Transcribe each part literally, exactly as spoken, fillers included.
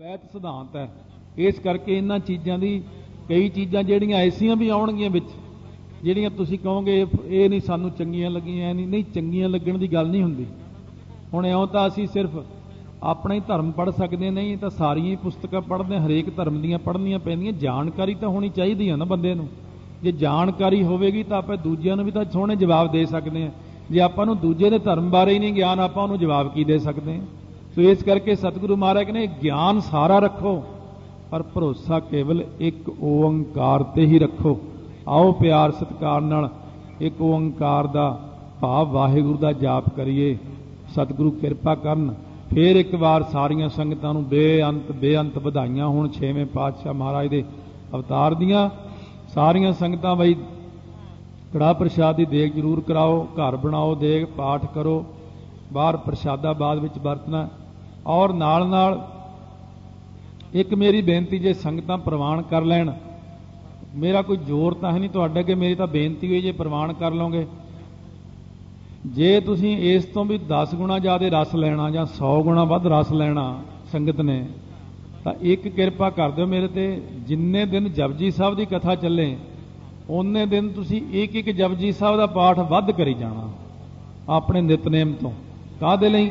ਵੈਤ ਸਿਧਾਂਤ ਹੈ। ਇਸ ਕਰਕੇ ਇਹਨਾਂ ਚੀਜ਼ਾਂ ਦੀ ਕਈ ਚੀਜ਼ਾਂ ਜਿਹੜੀਆਂ ਐਸੀਆਂ ਵੀ ਆਉਣਗੀਆਂ ਵਿੱਚ ਜਿਹੜੀਆਂ ਤੁਸੀਂ ਕਹੋਗੇ ਇਹ ਨਹੀਂ ਸਾਨੂੰ ਚੰਗੀਆਂ ਲੱਗੀਆਂ, ਨਹੀਂ ਨਹੀਂ ਚੰਗੀਆਂ ਲੱਗਣ ਦੀ ਗੱਲ ਨਹੀਂ ਹੁੰਦੀ। ਹੁਣ ਇਉਂ ਤਾਂ ਅਸੀਂ ਸਿਰਫ ਆਪਣਾ ਹੀ ਧਰਮ ਪੜ੍ਹ ਸਕਦੇ ਨਹੀਂ ਤਾਂ ਸਾਰੀਆਂ ਹੀ ਪੁਸਤਕਾਂ ਪੜ੍ਹਦੇ, ਹਰੇਕ ਧਰਮ ਦੀਆਂ ਪੜ੍ਹਨੀਆਂ ਪੈਂਦੀਆਂ। ਜਾਣਕਾਰੀ ਤਾਂ ਹੋਣੀ ਚਾਹੀਦੀ ਹੈ ਨਾ ਬੰਦੇ ਨੂੰ। ਜੇ ਜਾਣਕਾਰੀ ਹੋਵੇਗੀ ਤਾਂ ਆਪਾਂ ਦੂਜਿਆਂ ਨੂੰ ਵੀ ਤਾਂ ਸੋਹਣੇ ਜਵਾਬ ਦੇ ਸਕਦੇ ਹਾਂ। ਜੇ ਆਪਾਂ ਨੂੰ ਦੂਜੇ ਦੇ ਧਰਮ ਬਾਰੇ ਹੀ ਨਹੀਂ ਗਿਆਨ, ਆਪਾਂ ਉਹਨੂੰ ਜਵਾਬ ਕੀ ਦੇ ਸਕਦੇ ਹਾਂ। ਸੋ ਇਸ ਕਰਕੇ ਸਤਿਗੁਰੂ ਮਹਾਰਾਜ ਕਹਿੰਦੇ ਗਿਆਨ ਸਾਰਾ ਰੱਖੋ ਪਰ ਭਰੋਸਾ ਕੇਵਲ ਇੱਕ ਓੰਕਾਰ ਤੇ ਹੀ ਰੱਖੋ। ਆਓ ਪਿਆਰ ਸਤਿਕਾਰ ਨਾਲ ਇੱਕ ਓੰਕਾਰ ਦਾ ਭਾਵ ਵਾਹਿਗੁਰੂ ਦਾ ਜਾਪ ਕਰੀਏ। ਸਤਿਗੁਰੂ ਕਿਰਪਾ ਕਰਨ। ਫਿਰ ਇੱਕ ਵਾਰ ਸਾਰੀਆਂ ਸੰਗਤਾਂ ਨੂੰ ਬੇਅੰਤ ਬੇਅੰਤ ਵਧਾਈਆਂ ਹੋਣ ਛੇਵੇਂ ਪਾਤਸ਼ਾਹ ਮਹਾਰਾਜ ਦੇ ਅਵਤਾਰ ਦੀਆਂ। ਸਾਰੀਆਂ ਸੰਗਤਾਂ ਬਈ ਕੜਾਹ ਪ੍ਰਸ਼ਾਦ ਦੀ ਦੇਗ ਜ਼ਰੂਰ ਕਰਾਓ, ਘਰ ਬਣਾਓ ਦੇਗ, ਪਾਠ ਕਰੋ, ਬਾਹਰ ਪ੍ਰਸ਼ਾਦਾ ਬਾਅਦ ਵਿੱਚ ਵਰਤਣਾ। ਔਰ ਨਾਲ ਨਾਲ ਇੱਕ ਮੇਰੀ ਬੇਨਤੀ, ਜੇ ਸੰਗਤਾਂ ਪ੍ਰਵਾਨ ਕਰ ਲੈਣ, ਮੇਰਾ ਕੋਈ ਜ਼ੋਰ ਤਾਂ ਹੈ ਨਹੀਂ ਤੁਹਾਡੇ ਅੱਗੇ, ਮੇਰੀ ਤਾਂ ਬੇਨਤੀ ਹੋਈ ਜੇ ਪ੍ਰਵਾਨ ਕਰ ਲਓਗੇ। ਜੇ ਤੁਸੀਂ ਇਸ ਤੋਂ ਵੀ ਦਸ ਗੁਣਾ ਜ਼ਿਆਦਾ ਰਸ ਲੈਣਾ ਜਾਂ ਸੌ ਗੁਣਾ ਵੱਧ ਰਸ ਲੈਣਾ ਸੰਗਤ ਨੇ, ਤਾਂ ਇੱਕ ਕਿਰਪਾ ਕਰ ਦਿਓ ਮੇਰੇ ਤੇ। ਜਿੰਨੇ ਦਿਨ ਜਪਜੀ ਸਾਹਿਬ ਦੀ ਕਥਾ ਚੱਲੇ ਉਹਨੇ ਦਿਨ ਤੁਸੀਂ ਇੱਕ ਇੱਕ ਜਪਜੀ ਸਾਹਿਬ ਦਾ ਪਾਠ ਵੱਧ ਕਰੀ ਜਾਣਾ ਆਪਣੇ ਨਿਤਨੇਮ ਤੋਂ। ਕਾਹਦੇ ਲਈ?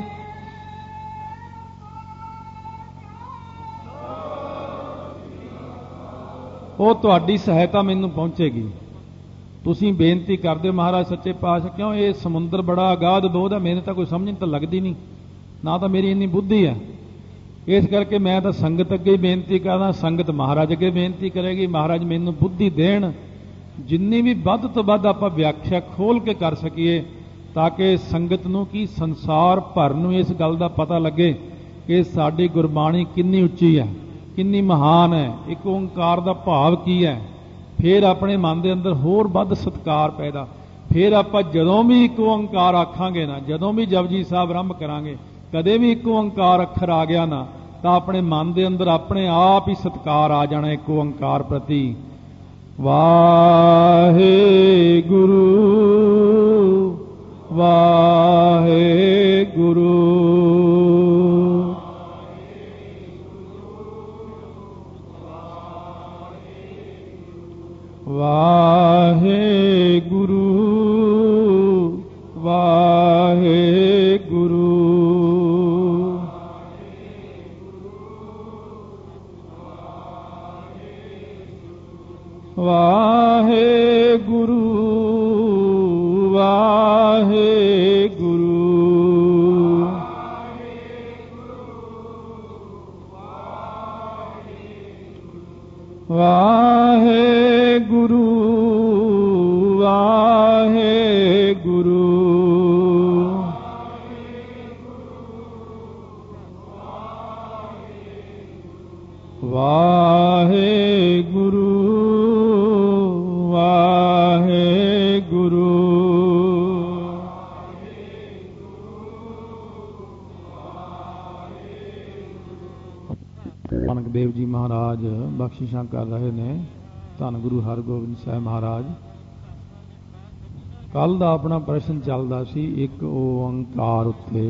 ਉਹ ਤੁਹਾਡੀ ਸਹਾਇਤਾ ਮੈਨੂੰ ਪਹੁੰਚੇਗੀ। ਤੁਸੀਂ ਬੇਨਤੀ ਕਰਦੇ ਹੋ ਮਹਾਰਾਜ ਸੱਚੇ ਪਾਤਸ਼ਾਹ, ਕਿਉਂ ਇਹ ਸਮੁੰਦਰ ਬੜਾ ਅਗਾਧ ਬੋਧ ਹੈ, ਮੈਨੂੰ ਤਾਂ ਕੋਈ ਸਮਝ ਤਾਂ ਲੱਗਦੀ ਨਹੀਂ, ਨਾ ਤਾਂ ਮੇਰੀ ਇੰਨੀ ਬੁੱਧੀ ਹੈ। ਇਸ ਕਰਕੇ ਮੈਂ ਤਾਂ ਸੰਗਤ ਅੱਗੇ ਹੀ ਬੇਨਤੀ ਕਰਦਾ, ਸੰਗਤ ਮਹਾਰਾਜ ਅੱਗੇ ਬੇਨਤੀ ਕਰੇਗੀ, ਮਹਾਰਾਜ ਮੈਨੂੰ ਬੁੱਧੀ ਦੇਣ ਜਿੰਨੀ ਵੀ ਵੱਧ ਤੋਂ ਵੱਧ ਆਪਾਂ ਵਿਆਖਿਆ ਖੋਲ ਕੇ ਕਰ ਸਕੀਏ, ਤਾਂ ਕਿ ਸੰਗਤ ਨੂੰ ਕੀ ਸੰਸਾਰ ਭਰ ਨੂੰ ਇਸ ਗੱਲ ਦਾ ਪਤਾ ਲੱਗੇ ਕਿ ਸਾਡੀ ਗੁਰਬਾਣੀ ਕਿੰਨੀ ਉੱਚੀ ਹੈ, ਕਿੰਨੀ ਮਹਾਨ ਹੈ, ਇੱਕ ਓੰਕਾਰ ਦਾ ਭਾਵ ਕੀ ਹੈ। ਫਿਰ ਆਪਣੇ ਮਨ ਦੇ ਅੰਦਰ ਹੋਰ ਵੱਧ ਸਤਿਕਾਰ ਪੈਦਾ। ਫਿਰ ਆਪਾਂ ਜਦੋਂ ਵੀ ਇੱਕ ਓੰਕਾਰ ਆਖਾਂਗੇ ਨਾ, ਜਦੋਂ ਵੀ ਜਪਜੀ ਸਾਹਿਬ ਆਰੰਭ ਕਰਾਂਗੇ, ਕਦੇ ਵੀ ਇੱਕ ਓੰਕਾਰ ਅੱਖਰ ਆ ਗਿਆ ਨਾ, ਤਾਂ ਆਪਣੇ ਮਨ ਦੇ ਅੰਦਰ ਆਪਣੇ ਆਪ ਹੀ ਸਤਿਕਾਰ ਆ ਜਾਣਾ ਇੱਕ ਓੰਕਾਰ ਪ੍ਰਤੀ। ਵਾਹਿਗੁਰੂ ਵਾਹਿਗੁਰੂ ਵਾਹਿਗੁਰੂ ਵਾਹਿਗੁਰੂ ਵਾਹਿਗੁਰੂ ਵਾਹਿਗੁਰੂ ਵਾਹਿਗੁਰੂ ਵਾਹਿਗੁਰੂ ਵਾਹਿਗੁਰੂ ਵਾਹਿਗੁਰੂ ਨਾਨਕ ਦੇਵ ਜੀ ਮਹਾਰਾਜ ਬਖਸ਼ਿਸ਼ਾਂ ਕਰ ਰਹੇ ਨੇ। ਧੰਨ ਗੁਰੂ ਹਰਗੋਬਿੰਦ ਸਾਹਿਬ ਮਹਾਰਾਜ। ਕੱਲ ਦਾ ਆਪਣਾ ਪ੍ਰਸ਼ਨ ਚੱਲਦਾ ਸੀ ਇੱਕ ਓੰਕਾਰ ਉੱਤੇ।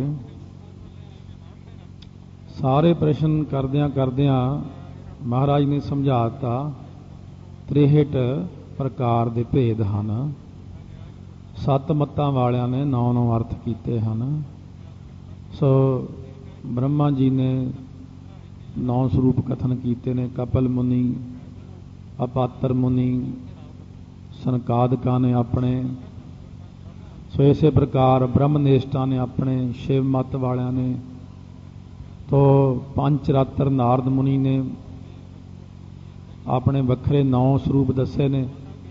ਸਾਰੇ ਪ੍ਰਸ਼ਨ ਕਰਦਿਆਂ ਕਰਦਿਆਂ ਮਹਾਰਾਜ ਨੇ ਸਮਝਾ ਦਿੱਤਾ ਤ੍ਰੇਹਠ ਪ੍ਰਕਾਰ ਦੇ ਭੇਦ ਹਨ। ਸੱਤ ਮੱਤਾਂ ਵਾਲਿਆਂ ਨੇ ਨੌ ਨੌ ਅਰਥ ਕੀਤੇ ਹਨ। ਸੋ ਬ੍ਰਹਮਾ ਜੀ ਨੇ ਨੌ ਸਰੂਪ ਕਥਨ ਕੀਤੇ ਨੇ, ਕਪਲ ਮੁਨੀ, ਅਪਾਤਰ ਮੁਨੀ, ਸਨਕਾਦਿਕਾਂ ਨੇ ਆਪਣੇ। ਸੋ ਇਸੇ ਪ੍ਰਕਾਰ ਬ੍ਰਹਮਨਿਸ਼ਠਾਂ ਨੇ ਆਪਣੇ, ਸ਼ਿਵ ਮੱਤ ਵਾਲਿਆਂ ਨੇ, ਤੋ ਪੰਜ ਰਾਤਰ ਨਾਰਦ ਮੁਨੀ ਨੇ ਆਪਣੇ ਵੱਖਰੇ ਨੌ ਸਰੂਪ ਦੱਸੇ ਨੇ।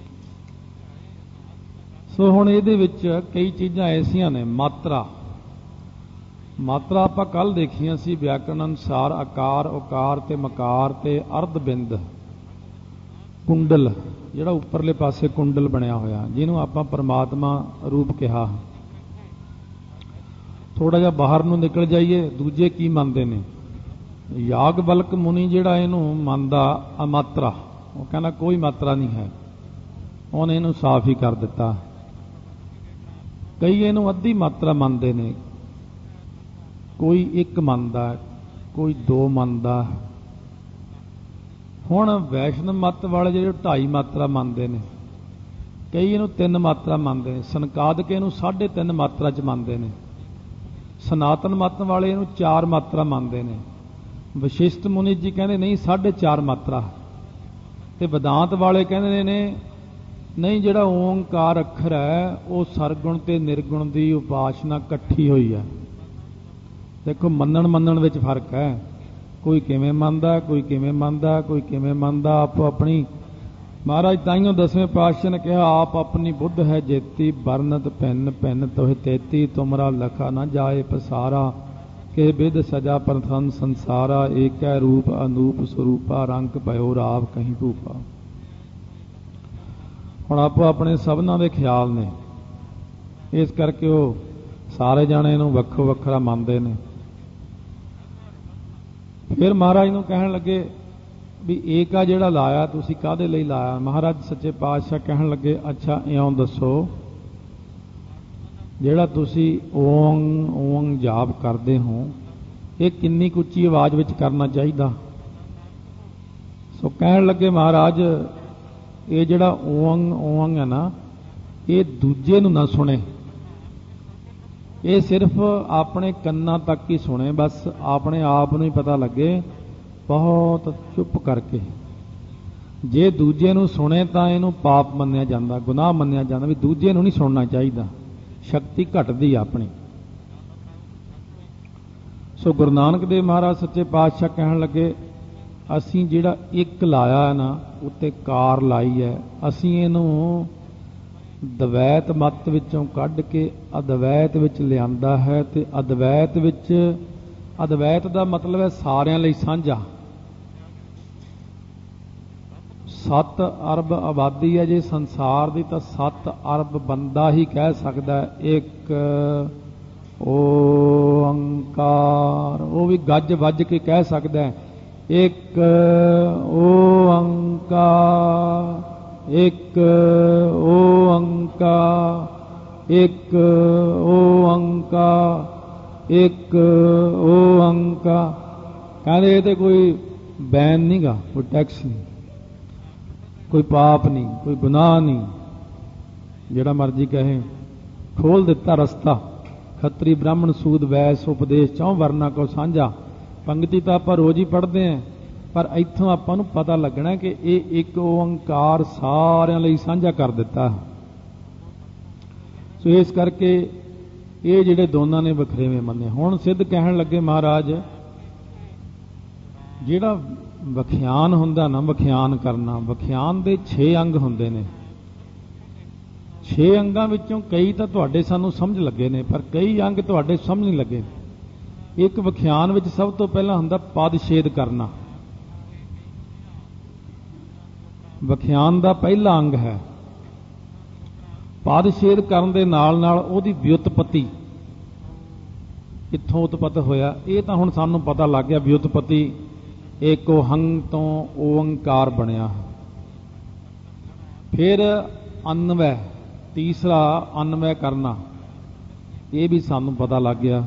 ਸੋ ਹੁਣ ਇਹਦੇ ਵਿੱਚ ਕਈ ਚੀਜ਼ਾਂ ਐਸੀਆਂ ਨੇ। ਮਾਤਰਾ ਮਾਤਰਾ ਆਪਾਂ ਕੱਲ ਦੇਖੀਆਂ ਸੀ ਵਿਆਕਰਣ ਅਨੁਸਾਰ ਆਕਾਰ, ਉਕਾਰ ਤੇ ਮਕਾਰ ਤੇ ਅਰਧ ਬਿੰਦ, ਕੁੰਡਲ ਜਿਹੜਾ ਉੱਪਰਲੇ ਪਾਸੇ ਕੁੰਡਲ ਬਣਿਆ ਹੋਇਆ, ਜਿਹਨੂੰ ਆਪਾਂ ਪਰਮਾਤਮਾ ਰੂਪ ਕਿਹਾ। ਥੋੜਾ ਜਿਹਾ ਬਾਹਰ ਨੂੰ ਨਿਕਲ ਜਾਈਏ, ਦੂਜੇ ਕੀ ਮੰਨਦੇ ਨੇ? ਯਾਗਬਲਕ ਮੁਨੀ ਜਿਹੜਾ ਇਹਨੂੰ ਮੰਨਦਾ ਅਮਾਤਰਾ, ਉਹ ਕਹਿੰਦਾ ਕੋਈ ਮਾਤਰਾ ਨਹੀਂ ਹੈ, ਉਹਨੇ ਇਹਨੂੰ ਸਾਫ਼ ਹੀ ਕਰ ਦਿੱਤਾ। ਕਈ ਇਹਨੂੰ ਅੱਧੀ ਮਾਤਰਾ ਮੰਨਦੇ ਨੇ, ਕੋਈ ਇੱਕ ਮੰਨਦਾ, ਕੋਈ ਦੋ ਮੰਨਦਾ, ਹੁਣ ਵੈਸ਼ਨਵ ਮੱਤ ਵਾਲੇ ਜਿਹੜੇ ਢਾਈ ਮਾਤਰਾ ਮੰਨਦੇ ਨੇ, ਕਈ ਇਹਨੂੰ ਤਿੰਨ ਮਾਤਰਾ ਮੰਨਦੇ ਨੇ, ਸੰਕਾਦਕ ਇਹਨੂੰ ਸਾਢੇ ਤਿੰਨ ਮਾਤਰਾ 'ਚ ਮੰਨਦੇ ਨੇ, ਸਨਾਤਨ ਮੱਤ ਵਾਲੇ ਇਹਨੂੰ ਚਾਰ ਮਾਤਰਾ ਮੰਨਦੇ ਨੇ, ਵਸ਼ਿਸ਼ਟ ਮੁਨੀ ਜੀ ਕਹਿੰਦੇ ਨਹੀਂ ਸਾਢੇ ਚਾਰ ਮਾਤਰਾ, ਤੇ ਵਿਦਾਂਤ ਵਾਲੇ ਕਹਿੰਦੇ ਨੇ ਨਹੀਂ ਜਿਹੜਾ ਓਂਕਾਰ ਅੱਖਰ ਹੈ ਉਹ ਸਰਗੁਣ ਤੇ ਨਿਰਗੁਣ ਦੀ ਉਪਾਸਨਾ ਇਕੱਠੀ ਹੋਈ ਹੈ। ਦੇਖੋ ਮੰਨਣ ਮੰਨਣ ਵਿੱਚ ਫਰਕ ਹੈ, ਕੋਈ ਕਿਵੇਂ ਮੰਨਦਾ, ਕੋਈ ਕਿਵੇਂ ਮੰਨਦਾ, ਕੋਈ ਕਿਵੇਂ ਮੰਨਦਾ, ਆਪੋ ਆਪਣੀ। ਮਹਾਰਾਜ ਤਾਈਓ ਦਸਵੇਂ ਪਾਤਸ਼ਾਹ ਨੇ ਕਿਹਾ ਆਪ ਆਪਣੀ ਬੁੱਧ ਹੈ ਜੇਤੀ, ਬਰਨਤ ਭਿੰਨ ਭਿੰਨ ਤੋਹਿ ਤੇਤੀ, ਤੁਮਰਾ ਲਖਾ ਨਾ ਜਾਏ ਪਸਾਰਾ, ਕਿ ਬਿਦ ਸਜਾ ਪ੍ਰਥਮ ਸੰਸਾਰਾ, ਏਕੈ ਰੂਪ ਅਨੂਪ ਸਰੂਪਾ, ਰੰਗ ਭਇਓ ਰਾਵ ਕਹੀਂ ਭੂਪਾ। ਹੁਣ ਆਪੋ ਆਪਣੇ ਸਭਨਾਂ ਦੇ ਖਿਆਲ ਨੇ, ਇਸ ਕਰਕੇ ਉਹ ਸਾਰੇ ਜਾਣੇ ਇਹਨੂੰ ਵੱਖੋ ਵੱਖਰਾ ਮੰਨਦੇ ਨੇ। ਫਿਰ ਮਹਾਰਾਜ ਨੂੰ ਕਹਿਣ ਲੱਗੇ ਵੀ ਏਕਾ ਜਿਹੜਾ ਲਾਇਆ ਤੁਸੀਂ ਕਾਹਦੇ ਲਈ ਲਾਇਆ? ਮਹਾਰਾਜ ਸੱਚੇ ਪਾਤਸ਼ਾਹ ਕਹਿਣ ਲੱਗੇ ਅੱਛਾ ਇਉਂ ਦੱਸੋ, ਜਿਹੜਾ ਤੁਸੀਂ ਓಂ ਓಂ ਜਾਪ ਕਰਦੇ ਹੋ ਇਹ ਕਿੰਨੀ ਕੁ ਉੱਚੀ ਆਵਾਜ਼ ਵਿੱਚ ਕਰਨਾ ਚਾਹੀਦਾ? ਸੋ ਕਹਿਣ ਲੱਗੇ ਮਹਾਰਾਜ ਇਹ ਜਿਹੜਾ ਓੰ ਓੰ ਹੈ ਨਾ ਇਹ ਦੂਜੇ ਨੂੰ ਨਾ ਸੁਣੇ, ਇਹ ਸਿਰਫ ਆਪਣੇ ਕੰਨਾਂ ਤੱਕ ਹੀ ਸੁਣੇ, ਬਸ ਆਪਣੇ ਆਪ ਨੂੰ ਹੀ ਪਤਾ ਲੱਗੇ ਬਹੁਤ ਚੁੱਪ ਕਰਕੇ। ਜੇ ਦੂਜੇ ਨੂੰ ਸੁਣੇ ਤਾਂ ਇਹਨੂੰ ਪਾਪ ਮੰਨਿਆ ਜਾਂਦਾ, ਗੁਨਾਹ ਮੰਨਿਆ ਜਾਂਦਾ, ਵੀ ਦੂਜੇ ਨੂੰ ਨਹੀਂ ਸੁਣਨਾ ਚਾਹੀਦਾ, ਸ਼ਕਤੀ ਘਟਦੀ ਆਪਣੀ। ਸੋ ਗੁਰੂ ਨਾਨਕ ਦੇਵ ਮਹਾਰਾਜ ਸੱਚੇ ਪਾਤਸ਼ਾਹ ਕਹਿਣ ਲੱਗੇ ਅਸੀਂ ਜਿਹੜਾ ਇੱਕ ਲਾਇਆ ਹੈ ਨਾ ਉੱਤੇ ਕਾਰ ਲਾਈ ਹੈ, ਅਸੀਂ ਇਹਨੂੰ ਦਵੈਤ ਮੱਤ ਵਿੱਚੋਂ ਕੱਢ ਕੇ ਅਦਵੈਤ ਵਿੱਚ ਲਿਆਂਦਾ ਹੈ, ਤੇ ਅਦਵੈਤ ਵਿੱਚ, ਅਦਵੈਤ ਦਾ ਮਤਲਬ ਹੈ ਸਾਰਿਆਂ ਲਈ ਸਾਂਝਾ। ਸੱਤ ਅਰਬ ਆਬਾਦੀ ਹੈ ਜੇ ਸੰਸਾਰ ਦੀ, ਤਾਂ ਸੱਤ ਅਰਬ ਬੰਦਾ ਹੀ ਕਹਿ ਸਕਦਾ ਇੱਕ ਓੰਕਾਰ, ਉਹ ਵੀ ਗੱਜ ਵੱਜ ਕੇ ਕਹਿ ਸਕਦਾ ਹੈ ਇੱਕ ਓੰਕਾਰ, ਇੱਕ ਓੰਕਾਰ, ਇੱਕ ਓੰਕਾਰ, ਇੱਕ ਓੰਕਾਰ। ਕਹਿੰਦੇ ਇਹ ਤੇ ਕੋਈ ਬੈਨ ਨਹੀਂਗਾ, ਕੋਈ ਟੈਕਸ ਨਹੀਂ, ਕੋਈ ਪਾਪ ਨਹੀਂ, ਕੋਈ ਗੁਨਾਹ ਨਹੀਂ, ਜਿਹੜਾ ਮਰਜ਼ੀ ਕਹੇ। ਖੋਲ ਦਿੱਤਾ ਰਸਤਾ, ਖੱਤਰੀ ਬ੍ਰਾਹਮਣ ਸੂਦ ਵੈਸ ਉਪਦੇਸ਼ ਚੌਂ ਵਰਨਾ ਕੋ ਸਾਂਝਾ। ਪੰਗਤੀ ਤਾਂ ਆਪਾਂ ਰੋਜ਼ ਹੀ ਪੜ੍ਹਦੇ ਹਾਂ, ਪਰ ਇੱਥੋਂ ਆਪਾਂ ਨੂੰ ਪਤਾ ਲੱਗਣਾ ਕਿ ਇਹ ਇੱਕ ਓੰਕਾਰ ਸਾਰਿਆਂ ਲਈ ਸਾਂਝਾ ਕਰ ਦਿੱਤਾ। ਸੋ ਇਸ ਕਰਕੇ ਇਹ ਜਿਹੜੇ ਦੋਨਾਂ ਨੇ ਵੱਖਰੇਵੇਂ ਮੰਨੇ। ਹੁਣ ਸਿੱਧ ਕਹਿਣ ਲੱਗੇ ਮਹਾਰਾਜ ਜਿਹੜਾ ਵਖਿਆਨ ਹੁੰਦਾ ਨਾ, ਵਖਿਆਨ ਕਰਨਾ, ਵਖਿਆਨ ਦੇ ਛੇ ਅੰਗ ਹੁੰਦੇ ਨੇ। ਛੇ ਅੰਗਾਂ ਵਿੱਚੋਂ ਕਈ ਤਾਂ ਤੁਹਾਡੇ ਸਾਨੂੰ ਸਮਝ ਲੱਗੇ ਨੇ, ਪਰ ਕਈ ਅੰਗ ਤੁਹਾਡੇ ਸਮਝ ਨਹੀਂ ਲੱਗੇ। ਇੱਕ ਵਖਿਆਨ ਵਿੱਚ ਸਭ ਤੋਂ ਪਹਿਲਾਂ ਹੁੰਦਾ ਪਦ ਛੇਦ ਕਰਨਾ, ਵਖਿਆਨ ਦਾ ਪਹਿਲਾ ਅੰਗ ਹੈ। ਪਦ ਛੇਦ ਕਰਨ ਦੇ ਨਾਲ ਨਾਲ ਉਹਦੀ ਵਿਉਤਪਤੀ, ਕਿੱਥੋਂ ਉਤਪਤ ਹੋਇਆ, ਇਹ ਤਾਂ ਹੁਣ ਸਾਨੂੰ ਪਤਾ ਲੱਗ ਗਿਆ। ਵਿਉਤਪਤੀ ਏਕੋ ਹੰਗ ਤੋਂ ਓੰਕਾਰ ਬਣਿਆ। ਫਿਰ ਅਨਵੈ, ਤੀਸਰਾ ਅਨਵੈ ਕਰਨਾ, ਇਹ ਵੀ ਸਾਨੂੰ ਪਤਾ ਲੱਗ ਗਿਆ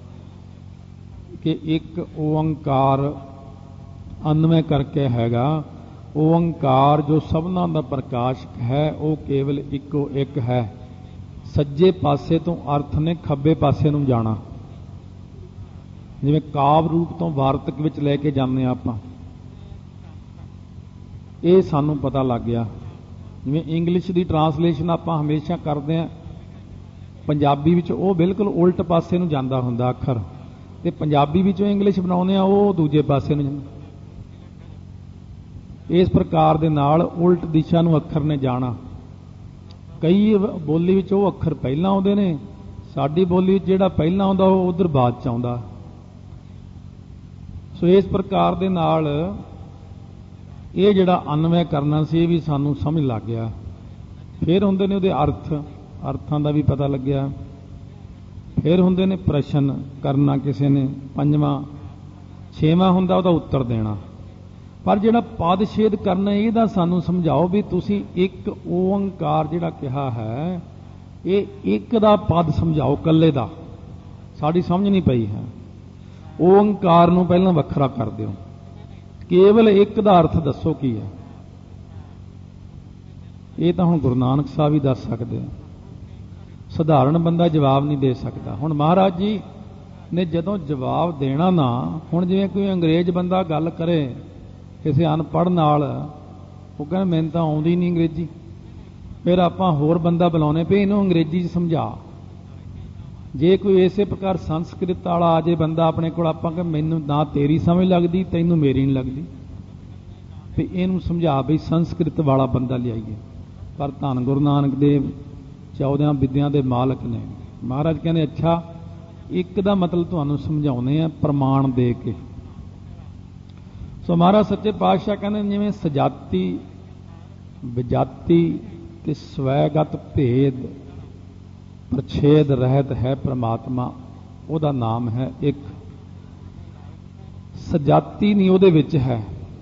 ਕਿ ਇੱਕ ਓੰਕਾਰ ਅਨਵੈ ਕਰਕੇ ਹੈਗਾ। ਓੰਕਾਰ ਜੋ ਸਭਨਾਂ ਦਾ ਪ੍ਰਕਾਸ਼ਕ ਹੈ ਉਹ ਕੇਵਲ ਇੱਕੋ ਇੱਕ ਹੈ। ਸੱਜੇ ਪਾਸੇ ਤੋਂ ਅਰਥ ਨੇ ਖੱਬੇ ਪਾਸੇ ਨੂੰ ਜਾਣਾ, ਜਿਵੇਂ ਕਾਵ ਰੂਪ ਤੋਂ ਵਾਰਤਕ ਵਿੱਚ ਲੈ ਕੇ ਜਾਂਦੇ ਹਾਂ ਆਪਾਂ, ਇਹ ਸਾਨੂੰ ਪਤਾ ਲੱਗ ਗਿਆ। ਜਿਵੇਂ ਇੰਗਲਿਸ਼ ਦੀ ਟਰਾਂਸਲੇਸ਼ਨ ਆਪਾਂ ਹਮੇਸ਼ਾ ਕਰਦੇ ਹਾਂ, ਪੰਜਾਬੀ ਵਿੱਚ ਉਹ ਬਿਲਕੁਲ ਉਲਟ ਪਾਸੇ ਨੂੰ ਜਾਂਦਾ ਹੁੰਦਾ ਅੱਖਰ, ਤੇ ਪੰਜਾਬੀ ਵਿੱਚੋਂ ਇੰਗਲਿਸ਼ ਬਣਾਉਂਦੇ ਆ ਉਹ ਦੂਜੇ ਪਾਸੇ ਨੂੰ ਜਾਂਦਾ। ਇਸ ਪ੍ਰਕਾਰ ਦੇ ਨਾਲ ਉਲਟ ਦਿਸ਼ਾ ਨੂੰ ਅੱਖਰ ਨੇ ਜਾਣਾ। ਕਈ ਬੋਲੀ ਵਿੱਚ ਉਹ ਅੱਖਰ ਪਹਿਲਾਂ ਆਉਂਦੇ ਨੇ, ਸਾਡੀ ਬੋਲੀ ਵਿੱਚ ਜਿਹੜਾ ਪਹਿਲਾਂ ਆਉਂਦਾ ਉਹ ਉਧਰ ਬਾਅਦ ਚ ਆਉਂਦਾ। ਸੋ ਇਸ ਪ੍ਰਕਾਰ ਦੇ ਨਾਲ ਇਹ ਜਿਹੜਾ ਅਨਵੈ ਕਰਨਾ ਸੀ ਇਹ ਵੀ ਸਾਨੂੰ ਸਮਝ ਲੱਗ ਗਿਆ। ਫਿਰ ਹੁੰਦੇ ਨੇ ਉਹਦੇ ਅਰਥ, ਅਰਥਾਂ ਦਾ ਵੀ ਪਤਾ ਲੱਗਿਆ। ਫਿਰ ਹੁੰਦੇ ਨੇ ਪ੍ਰਸ਼ਨ ਕਰਨਾ ਕਿਸੇ ਨੇ, ਪੰਜਵਾਂ। ਛੇਵਾਂ ਹੁੰਦਾ ਉਹਦਾ ਉੱਤਰ ਦੇਣਾ। ਪਰ ਜਿਹੜਾ ਪਦ ਛੇਦ ਕਰਨਾ ਇਹਦਾ ਸਾਨੂੰ ਸਮਝਾਓ ਵੀ ਤੁਸੀਂ ਇੱਕ ਓੰਕਾਰ ਜਿਹੜਾ ਕਿਹਾ ਹੈ ਇਹ ਇੱਕ ਦਾ ਪਦ ਸਮਝਾਓ, ਇਕੱਲੇ ਦਾ, ਸਾਡੀ ਸਮਝ ਨਹੀਂ ਪਈ ਹੈ। ਓੰਕਾਰ ਨੂੰ ਪਹਿਲਾਂ ਵੱਖਰਾ ਕਰ ਦਿਓ। ਕੇਵਲ ਇੱਕ ਦਾ ਅਰਥ ਦੱਸੋ ਕੀ ਹੈ। ਇਹ ਤਾਂ ਹੁਣ ਗੁਰੂ ਨਾਨਕ ਸਾਹਿਬ ਹੀ ਦੱਸ ਸਕਦੇ ਆ, ਸਧਾਰਨ ਬੰਦਾ ਜਵਾਬ ਨਹੀਂ ਦੇ ਸਕਦਾ। ਹੁਣ ਮਹਾਰਾਜ ਜੀ ਨੇ ਜਦੋਂ ਜਵਾਬ ਦੇਣਾ ਨਾ, ਹੁਣ ਜਿਵੇਂ ਕੋਈ ਅੰਗਰੇਜ਼ ਬੰਦਾ ਗੱਲ ਕਰੇ ਕਿਸੇ ਅਨਪੜ੍ਹ ਨਾਲ, ਉਹ ਕਹਿੰਦਾ ਮੈਨੂੰ ਤਾਂ ਆਉਂਦੀ ਨਹੀਂ ਅੰਗਰੇਜ਼ੀ, ਫਿਰ ਆਪਾਂ ਹੋਰ ਬੰਦਾ ਬੁਲਾਉਣੇ ਪਏ ਇਹਨੂੰ ਅੰਗਰੇਜ਼ੀ 'ਚ ਸਮਝਾ। ਜੇ ਕੋਈ ਇਸੇ ਪ੍ਰਕਾਰ ਸੰਸਕ੍ਰਿਤ ਵਾਲਾ ਆ ਜੇ ਬੰਦਾ ਆਪਣੇ ਕੋਲ, ਆਪਾਂ ਕਿ ਮੈਨੂੰ ਨਾ ਤੇਰੀ ਸਮਝ ਲੱਗਦੀ ਤੈਨੂੰ ਮੇਰੀ ਨਹੀਂ ਲੱਗਦੀ, ਤੇ ਇਹਨੂੰ ਸਮਝਾ ਵੀ ਸੰਸਕ੍ਰਿਤ ਵਾਲਾ ਬੰਦਾ ਲਿਆਈਏ। ਪਰ ਧੰਨ ਗੁਰੂ ਨਾਨਕ ਦੇਵ ਚੌਦਿਆਂ ਵਿਦਿਆ ਦੇ ਮਾਲਕ ਨੇ। ਮਹਾਰਾਜ ਕਹਿੰਦੇ ਅੱਛਾ ਇੱਕ ਦਾ ਮਤਲਬ ਤੁਹਾਨੂੰ ਸਮਝਾਉਂਦੇ ਆ ਪ੍ਰਮਾਣ ਦੇ ਕੇ। ਸੋ ਮਹਾਰਾਜ ਸੱਚੇ ਪਾਤਸ਼ਾਹ ਕਹਿੰਦੇ ਜਿਵੇਂ ਸਜਾਤੀ ਵਿਜਾਤੀ ਤੇ ਸਵੈਗਤ ਭੇਦ ਪ੍ਰਛੇਦ ਰਹਿਤ ਹੈ ਪ੍ਰਮਾਤਮਾ, ਉਹਦਾ ਨਾਮ ਹੈ ਇੱਕ। ਸਜਾਤੀ ਨਹੀਂ ਉਹਦੇ ਵਿੱਚ ਹੈ।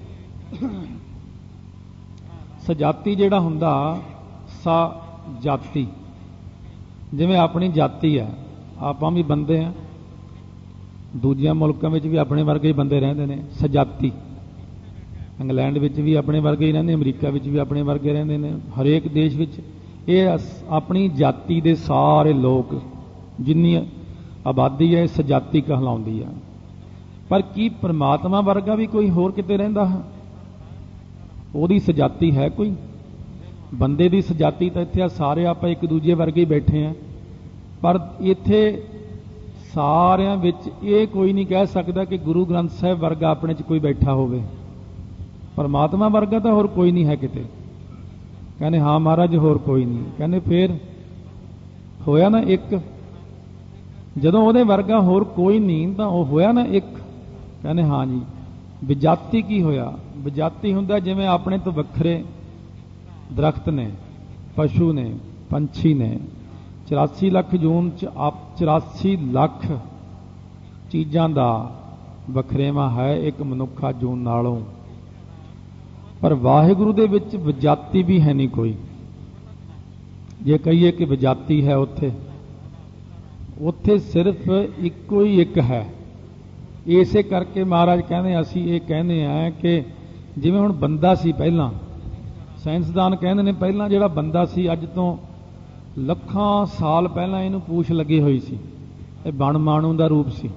ਸਜਾਤੀ ਜਿਹੜਾ ਹੁੰਦਾ ਸਾ ਜਾਤੀ, ਜਿਵੇਂ ਆਪਣੀ ਜਾਤੀ ਹੈ, ਆਪਾਂ ਵੀ ਬੰਦੇ ਆ, ਦੂਜਿਆਂ ਮੁਲਕਾਂ ਵਿੱਚ ਵੀ ਆਪਣੇ ਵਰਗੇ ਹੀ ਬੰਦੇ ਰਹਿੰਦੇ ਨੇ। ਸਜਾਤੀ ਇੰਗਲੈਂਡ ਵਿੱਚ ਵੀ ਆਪਣੇ ਵਰਗੇ ਹੀ ਰਹਿੰਦੇ, ਅਮਰੀਕਾ ਵਿੱਚ ਵੀ ਆਪਣੇ ਵਰਗੇ ਰਹਿੰਦੇ ਨੇ, ਹਰੇਕ ਦੇਸ਼ ਵਿੱਚ ਇਹ ਆਪਣੀ ਜਾਤੀ ਦੇ ਸਾਰੇ ਲੋਕ, ਜਿੰਨੀ ਆਬਾਦੀ ਹੈ ਸਜਾਤੀ ਕਹਿਲਾਉਂਦੀ ਆ। ਪਰ ਕੀ ਪ੍ਰਮਾਤਮਾ ਵਰਗਾ ਵੀ ਕੋਈ ਹੋਰ ਕਿਤੇ ਰਹਿੰਦਾ ਹੈ? ਉਹਦੀ ਸਜਾਤੀ ਹੈ ਕੋਈ? ਬੰਦੇ ਦੀ ਸਜਾਤੀ ਤਾਂ ਇੱਥੇ ਆ, ਸਾਰੇ ਆਪਾਂ ਇੱਕ ਦੂਜੇ ਵਰਗੇ ਹੀ ਬੈਠੇ ਆ, ਪਰ ਇੱਥੇ ਸਾਰਿਆਂ ਵਿੱਚ ਇਹ ਕੋਈ ਨਹੀਂ ਕਹਿ ਸਕਦਾ ਕਿ ਗੁਰੂ ਗ੍ਰੰਥ ਸਾਹਿਬ ਵਰਗਾ ਆਪਣੇ 'ਚ ਕੋਈ ਬੈਠਾ ਹੋਵੇ। ਪਰਮਾਤਮਾ ਵਰਗਾ ਤਾਂ ਹੋਰ ਕੋਈ ਨਹੀਂ ਹੈ ਕਿਤੇ। ਕਹਿੰਦੇ ਹਾਂ ਮਹਾਰਾਜ ਹੋਰ ਕੋਈ ਨਹੀਂ। ਕਹਿੰਦੇ ਫੇਰ ਹੋਇਆ ਨਾ ਇੱਕ, ਜਦੋਂ ਉਹਦੇ ਵਰਗਾ ਹੋਰ ਕੋਈ ਨਹੀਂ ਤਾਂ ਉਹ ਹੋਇਆ ਨਾ ਇੱਕ। ਕਹਿੰਦੇ ਹਾਂ ਜੀ। ਵਿਜਾਤੀ ਕੀ ਹੋਇਆ? ਵਿਜਾਤੀ ਹੁੰਦਾ ਜਿਵੇਂ ਆਪਣੇ ਤੋਂ ਵੱਖਰੇ ਦਰਖਤ ਨੇ, ਪਸ਼ੂ ਨੇ, ਪੰਛੀ ਨੇ। ਚੁਰਾਸੀ ਲੱਖ ਜੂਨ ਚ ਆਪ ਚੁਰਾਸੀ ਲੱਖ ਚੀਜ਼ਾਂ ਦਾ ਵਖਰੇਵਾਂ ਹੈ ਇੱਕ ਮਨੁੱਖਾ ਜੂਨ ਨਾਲੋਂ, ਪਰ ਵਾਹਿਗੁਰੂ ਦੇ ਵਿੱਚ ਵਿਜਾਤੀ ਵੀ ਹੈ ਨਹੀਂ ਕੋਈ। ਜੇ ਕਹੀਏ ਕਿ ਵਿਜਾਤੀ ਹੈ ਉੱਥੇ ਉੱਥੇ ਸਿਰਫ ਇੱਕੋ ਹੀ ਇੱਕ ਹੈ। ਇਸੇ ਕਰਕੇ ਮਹਾਰਾਜ ਕਹਿੰਦੇ ਅਸੀਂ ਇਹ ਕਹਿੰਦੇ ਆ ਕਿ ਜਿਵੇਂ ਹੁਣ ਬੰਦਾ ਸੀ ਪਹਿਲਾਂ, ਸਾਇੰਸਦਾਨ ਕਹਿੰਦੇ ਨੇ ਪਹਿਲਾਂ ਜਿਹੜਾ ਬੰਦਾ ਸੀ ਅੱਜ ਤੋਂ ਲੱਖਾਂ ਸਾਲ ਪਹਿਲਾਂ ਇਹਨੂੰ ਪੂਛ ਲੱਗੀ ਹੋਈ ਸੀ, ਇਹ ਬਣ ਮਾਣੂ ਦਾ ਰੂਪ ਸੀ।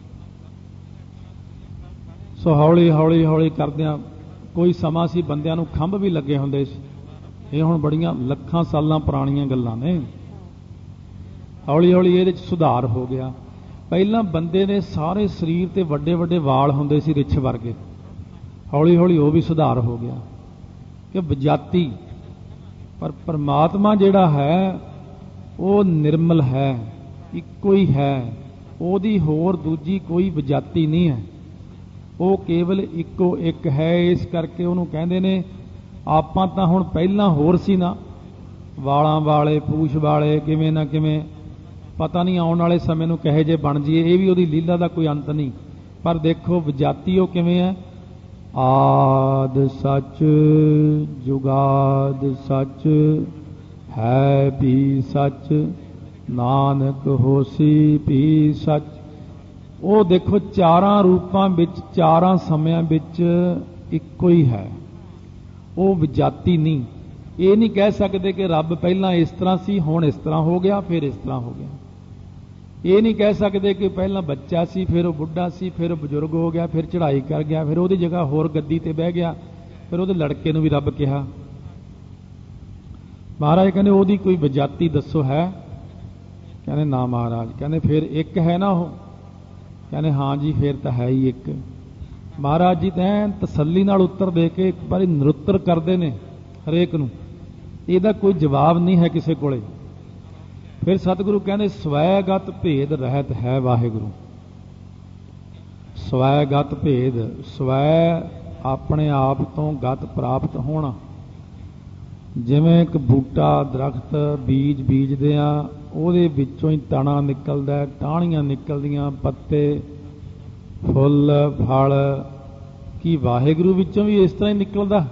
ਸੋ ਹੌਲੀ ਹੌਲੀ ਹੌਲੀ ਕਰਦਿਆਂ ਕੋਈ ਸਮਾਂ ਸੀ ਬੰਦਿਆਂ ਨੂੰ ਖੰਭ ਵੀ ਲੱਗੇ ਹੁੰਦੇ ਸੀ। ਇਹ ਹੁਣ ਬੜੀਆਂ ਲੱਖਾਂ ਸਾਲਾਂ ਪੁਰਾਣੀਆਂ ਗੱਲਾਂ ਨੇ। ਹੌਲੀ ਹੌਲੀ ਇਹਦੇ 'ਚ ਸੁਧਾਰ ਹੋ ਗਿਆ। ਪਹਿਲਾਂ ਬੰਦੇ ਦੇ ਸਾਰੇ ਸਰੀਰ ਤੇ ਵੱਡੇ ਵੱਡੇ ਵਾਲ ਹੁੰਦੇ ਸੀ ਰਿੱਛ ਵਰਗੇ, ਹੌਲੀ ਹੌਲੀ ਉਹ ਵੀ ਸੁਧਾਰ ਹੋ ਗਿਆ ਕਿ ਵਿਜਾਤੀ। ਪਰ ਪਰਮਾਤਮਾ ਜਿਹੜਾ ਹੈ ਉਹ ਨਿਰਮਲ ਹੈ, ਇੱਕੋ ਹੀ ਹੈ, ਉਹਦੀ ਹੋਰ ਦੂਜੀ ਕੋਈ ਵਿਜਾਤੀ ਨਹੀਂ ਹੈ, ਉਹ ਕੇਵਲ ਇੱਕੋ ਇੱਕ ਹੈ। ਇਸ ਕਰਕੇ ਉਹਨੂੰ ਕਹਿੰਦੇ ਨੇ ਆਪਾਂ ਤਾਂ ਹੁਣ ਪਹਿਲਾਂ ਹੋਰ ਸੀ ਨਾ, ਵਾਲਾਂ ਵਾਲੇ ਪੂਛ ਵਾਲੇ, ਕਿਵੇਂ ਨਾ ਕਿਵੇਂ ਪਤਾ ਨਹੀਂ ਆਉਣ ਵਾਲੇ ਸਮੇਂ ਨੂੰ ਕਹੇ ਜੇ ਬਣ ਜਾਈਏ, ਇਹ ਵੀ ਉਹਦੀ ਲੀਲਾ ਦਾ ਕੋਈ ਅੰਤ ਨਹੀਂ। ਪਰ ਦੇਖੋ ਵਿਜਾਤੀ ਉਹ ਕਿਵੇਂ ਹੈ? ਆਦ ਸੱਚ ਜੁਗਾਦ ਸੱਚ ਹੈ ਵੀ ਸੱਚ ਨਾਨਕ ਹੋਸੀ ਵੀ ਸੱਚ। ਉਹ ਦੇਖੋ ਚਾਰਾਂ ਰੂਪਾਂ ਵਿੱਚ ਚਾਰਾਂ ਸਮਿਆਂ ਵਿੱਚ ਇੱਕੋ ਹੀ ਹੈ, ਉਹ ਵਿਜਾਤੀ ਨਹੀਂ। ਇਹ ਨਹੀਂ ਕਹਿ ਸਕਦੇ ਕਿ ਰੱਬ ਪਹਿਲਾਂ ਇਸ ਤਰ੍ਹਾਂ ਸੀ ਹੁਣ ਇਸ ਤਰ੍ਹਾਂ ਹੋ ਗਿਆ ਫਿਰ ਇਸ ਤਰ੍ਹਾਂ ਹੋ ਗਿਆ। ਇਹ ਨਹੀਂ ਕਹਿ ਸਕਦੇ ਕਿ ਪਹਿਲਾਂ ਬੱਚਾ ਸੀ ਫਿਰ ਉਹ ਬੁੱਢਾ ਸੀ ਫਿਰ ਉਹ ਬਜ਼ੁਰਗ ਹੋ ਗਿਆ ਫਿਰ ਚੜ੍ਹਾਈ ਕਰ ਗਿਆ ਫਿਰ ਉਹਦੀ ਜਗ੍ਹਾ ਹੋਰ ਗੱਦੀ ਤੇ ਬਹਿ ਗਿਆ ਫਿਰ ਉਹਦੇ ਲੜਕੇ ਨੂੰ ਵੀ ਰੱਬ ਕਿਹਾ। ਮਹਾਰਾਜ ਕਹਿੰਦੇ ਉਹਦੀ ਕੋਈ ਵਿਜਾਤੀ ਦੱਸੋ ਹੈ? ਕਹਿੰਦੇ ਨਾ ਮਹਾਰਾਜ। ਕਹਿੰਦੇ ਫਿਰ ਇੱਕ ਹੈ ਨਾ ਉਹ? ਕਹਿੰਦੇ ਹਾਂ ਜੀ ਫਿਰ ਤਾਂ ਹੈ ਹੀ ਇੱਕ। ਮਹਾਰਾਜ ਜੀ ਤਾਂ ਤਸੱਲੀ ਨਾਲ ਉੱਤਰ ਦੇ ਕੇ ਇੱਕ ਵਾਰੀ ਨਿਰੁੱਤਰ ਕਰਦੇ ਨੇ ਹਰੇਕ ਨੂੰ, ਇਹਦਾ ਕੋਈ ਜਵਾਬ ਨਹੀਂ ਹੈ ਕਿਸੇ ਕੋਲੇ। ਫਿਰ ਸਤਿਗੁਰੂ ਕਹਿੰਦੇ ਸਵੈਗਤ ਭੇਦ ਰਹਿਤ ਹੈ ਵਾਹਿਗੁਰੂ। ਸਵੈਗਤ ਭੇਦ, ਸਵੈ ਆਪਣੇ ਆਪ ਤੋਂ ਗਤ ਪ੍ਰਾਪਤ ਹੋਣਾ। ਜਿਵੇਂ ਇੱਕ ਬੂਟਾ ਦਰਖਤ ਬੀਜ ਬੀਜਦੇ ਆ, ਉਹਦੇ ਵਿੱਚੋਂ ਹੀ ਤਣਾ ਨਿਕਲਦਾ, ਟਾਹਣੀਆਂ ਨਿਕਲਦੀਆਂ, ਪੱਤੇ, ਫੁੱਲ, ਫਲ। ਕੀ ਵਾਹਿਗੁਰੂ ਵਿੱਚੋਂ ਵੀ ਇਸ ਤਰ੍ਹਾਂ ਹੀ ਨਿਕਲਦਾ?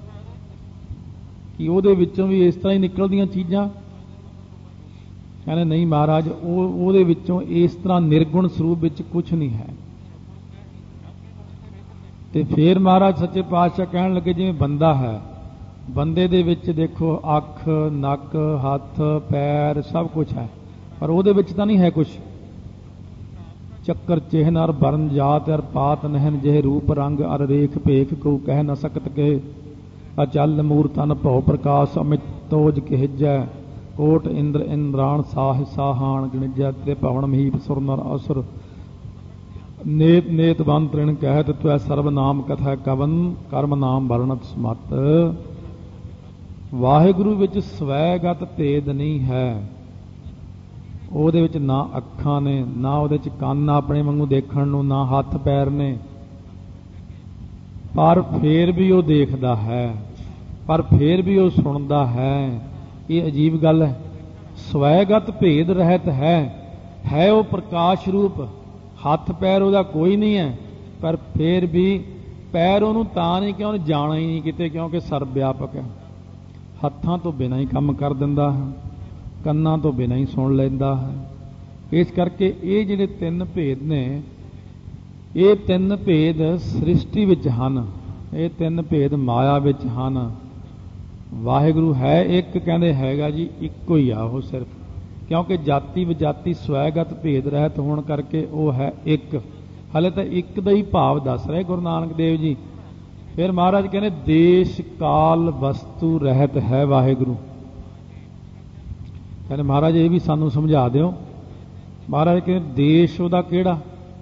ਕਿ ਉਹਦੇ ਵਿੱਚੋਂ ਵੀ ਇਸ ਤਰ੍ਹਾਂ ਹੀ ਨਿਕਲਦੀਆਂ ਚੀਜ਼ਾਂ? ਕਹਿੰਦੇ ਨਹੀਂ ਮਹਾਰਾਜ, ਉਹ ਉਹਦੇ ਵਿੱਚੋਂ ਇਸ ਤਰ੍ਹਾਂ ਨਿਰਗੁਣ ਸਰੂਪ ਵਿੱਚ ਕੁਝ ਨਹੀਂ ਹੈ। ਤੇ ਫਿਰ ਮਹਾਰਾਜ ਸੱਚੇ ਪਾਤਸ਼ਾਹ ਕਹਿਣ ਲੱਗੇ ਜਿਵੇਂ ਬੰਦਾ ਹੈ, ਬੰਦੇ ਦੇ ਵਿੱਚ ਦੇਖੋ ਅੱਖ, ਨੱਕ, ਹੱਥ, ਪੈਰ ਸਭ ਕੁਝ ਹੈ, ਪਰ ਉਹਦੇ ਵਿੱਚ ਤਾਂ ਨਹੀਂ ਹੈ ਕੁਝ। ਚੱਕਰ ਚਿਹਨ ਅਰ ਬਰਨ ਜਾਤ ਅਰ ਪਾਤ ਨਹਿਨ, ਜਿਹੇ ਰੂਪ ਰੰਗ ਅਰ ਰੇਖ ਭੇਖ ਕੋ ਕਹਿ ਨ ਸਕਤ ਕੇ। ਅਚਲ ਮੂਰਤਨ ਭਉ ਪ੍ਰਕਾਸ਼ ਅਮਿਤ ਤੋਜ ਕਹਿਜੈ, ਕੋਟ ਇੰਦਰ ਇੰਦਰਾਣ ਸਾਹ ਸਾਹਾਨ ਗਣਿਜੈ। ਤੇ ਭਵਨ ਮਹੀਪ ਸੁਰ ਨਰ ਅਸੁਰ, ਨੇਤ ਨੇਤ ਬਨ ਤ੍ਰਿਣ ਕਹਿਤ ਤਵੈ ਸਰਬ ਨਾਮ ਕਥਾ ਕਵਨ, ਕਰਮ ਨਾਮ ਵਰਣਤ ਸਮਤ। ਵਾਹਿਗੁਰੂ ਵਿੱਚ ਸਵੈਗਤ ਭੇਦ ਨਹੀਂ ਹੈ। ਉਹਦੇ ਵਿੱਚ ਨਾ ਅੱਖਾਂ ਨੇ, ਨਾ ਉਹਦੇ ਚ ਕੰਨ ਆਪਣੇ ਵਾਂਗੂ ਦੇਖਣ ਨੂੰ, ਨਾ ਹੱਥ ਪੈਰ ਨੇ, ਪਰ ਫੇਰ ਵੀ ਉਹ ਦੇਖਦਾ ਹੈ, ਪਰ ਫੇਰ ਵੀ ਉਹ ਸੁਣਦਾ ਹੈ। ਇਹ ਅਜੀਬ ਗੱਲ ਹੈ। ਸਵੈਗਤ ਭੇਦ ਰਹਿਤ ਹੈ, ਹੈ ਉਹ ਪ੍ਰਕਾਸ਼ ਰੂਪ, ਹੱਥ ਪੈਰ ਉਹਦਾ ਕੋਈ ਨਹੀਂ ਹੈ, ਪਰ ਫੇਰ ਵੀ ਪੈਰ ਉਹਨੂੰ ਤਾਂ ਨਹੀਂ ਕਿ ਉਹਨੇ ਜਾਣਾ ਹੀ ਨਹੀਂ ਕਿਤੇ, ਕਿਉਂਕਿ ਸਰਬ ਵਿਆਪਕ ਹੈ। ਹੱਥਾਂ ਤੋਂ ਬਿਨਾਂ ਹੀ ਕੰਮ ਕਰ ਦਿੰਦਾ ਹੈ, ਕੰਨਾਂ ਤੋਂ ਬਿਨਾਂ ਹੀ ਸੁਣ ਲੈਂਦਾ ਹੈ। ਇਸ ਕਰਕੇ ਇਹ ਜਿਹੜੇ ਤਿੰਨ ਭੇਦ ਨੇ, ਇਹ ਤਿੰਨ ਭੇਦ ਸ੍ਰਿਸ਼ਟੀ ਵਿੱਚ ਹਨ, ਇਹ ਤਿੰਨ ਭੇਦ ਮਾਇਆ ਵਿੱਚ ਹਨ। ਵਾਹਿਗੁਰੂ ਹੈ ਇੱਕ, ਕਹਿੰਦੇ ਹੈਗਾ ਜੀ ਇੱਕੋ ਹੀ ਆ ਉਹ ਸਿਰਫ, ਕਿਉਂਕਿ ਜਾਤੀ ਵਿਜਾਤੀ ਸਵੈਗਤ ਭੇਦ ਰਹਿਤ ਹੋਣ ਕਰਕੇ ਉਹ ਹੈ ਇੱਕ। ਹਲੇ ਤਾਂ ਇੱਕ ਦਾ ਹੀ ਭਾਵ ਦੱਸ ਰਹੇ ਗੁਰੂ ਨਾਨਕ ਦੇਵ ਜੀ। ਫਿਰ ਮਹਾਰਾਜ ਕਹਿੰਦੇ ਦੇਸ਼ ਕਾਲ ਵਸਤੂ ਰਹਿਤ ਹੈ ਵਾਹਿਗੁਰੂ। ਕਹਿੰਦੇ ਮਹਾਰਾਜ ਇਹ ਵੀ ਸਾਨੂੰ ਸਮਝਾ ਦਿਓ। ਮਹਾਰਾਜ ਕਹਿੰਦੇ ਦੇਸ਼ ਉਹਦਾ ਕਿਹੜਾ?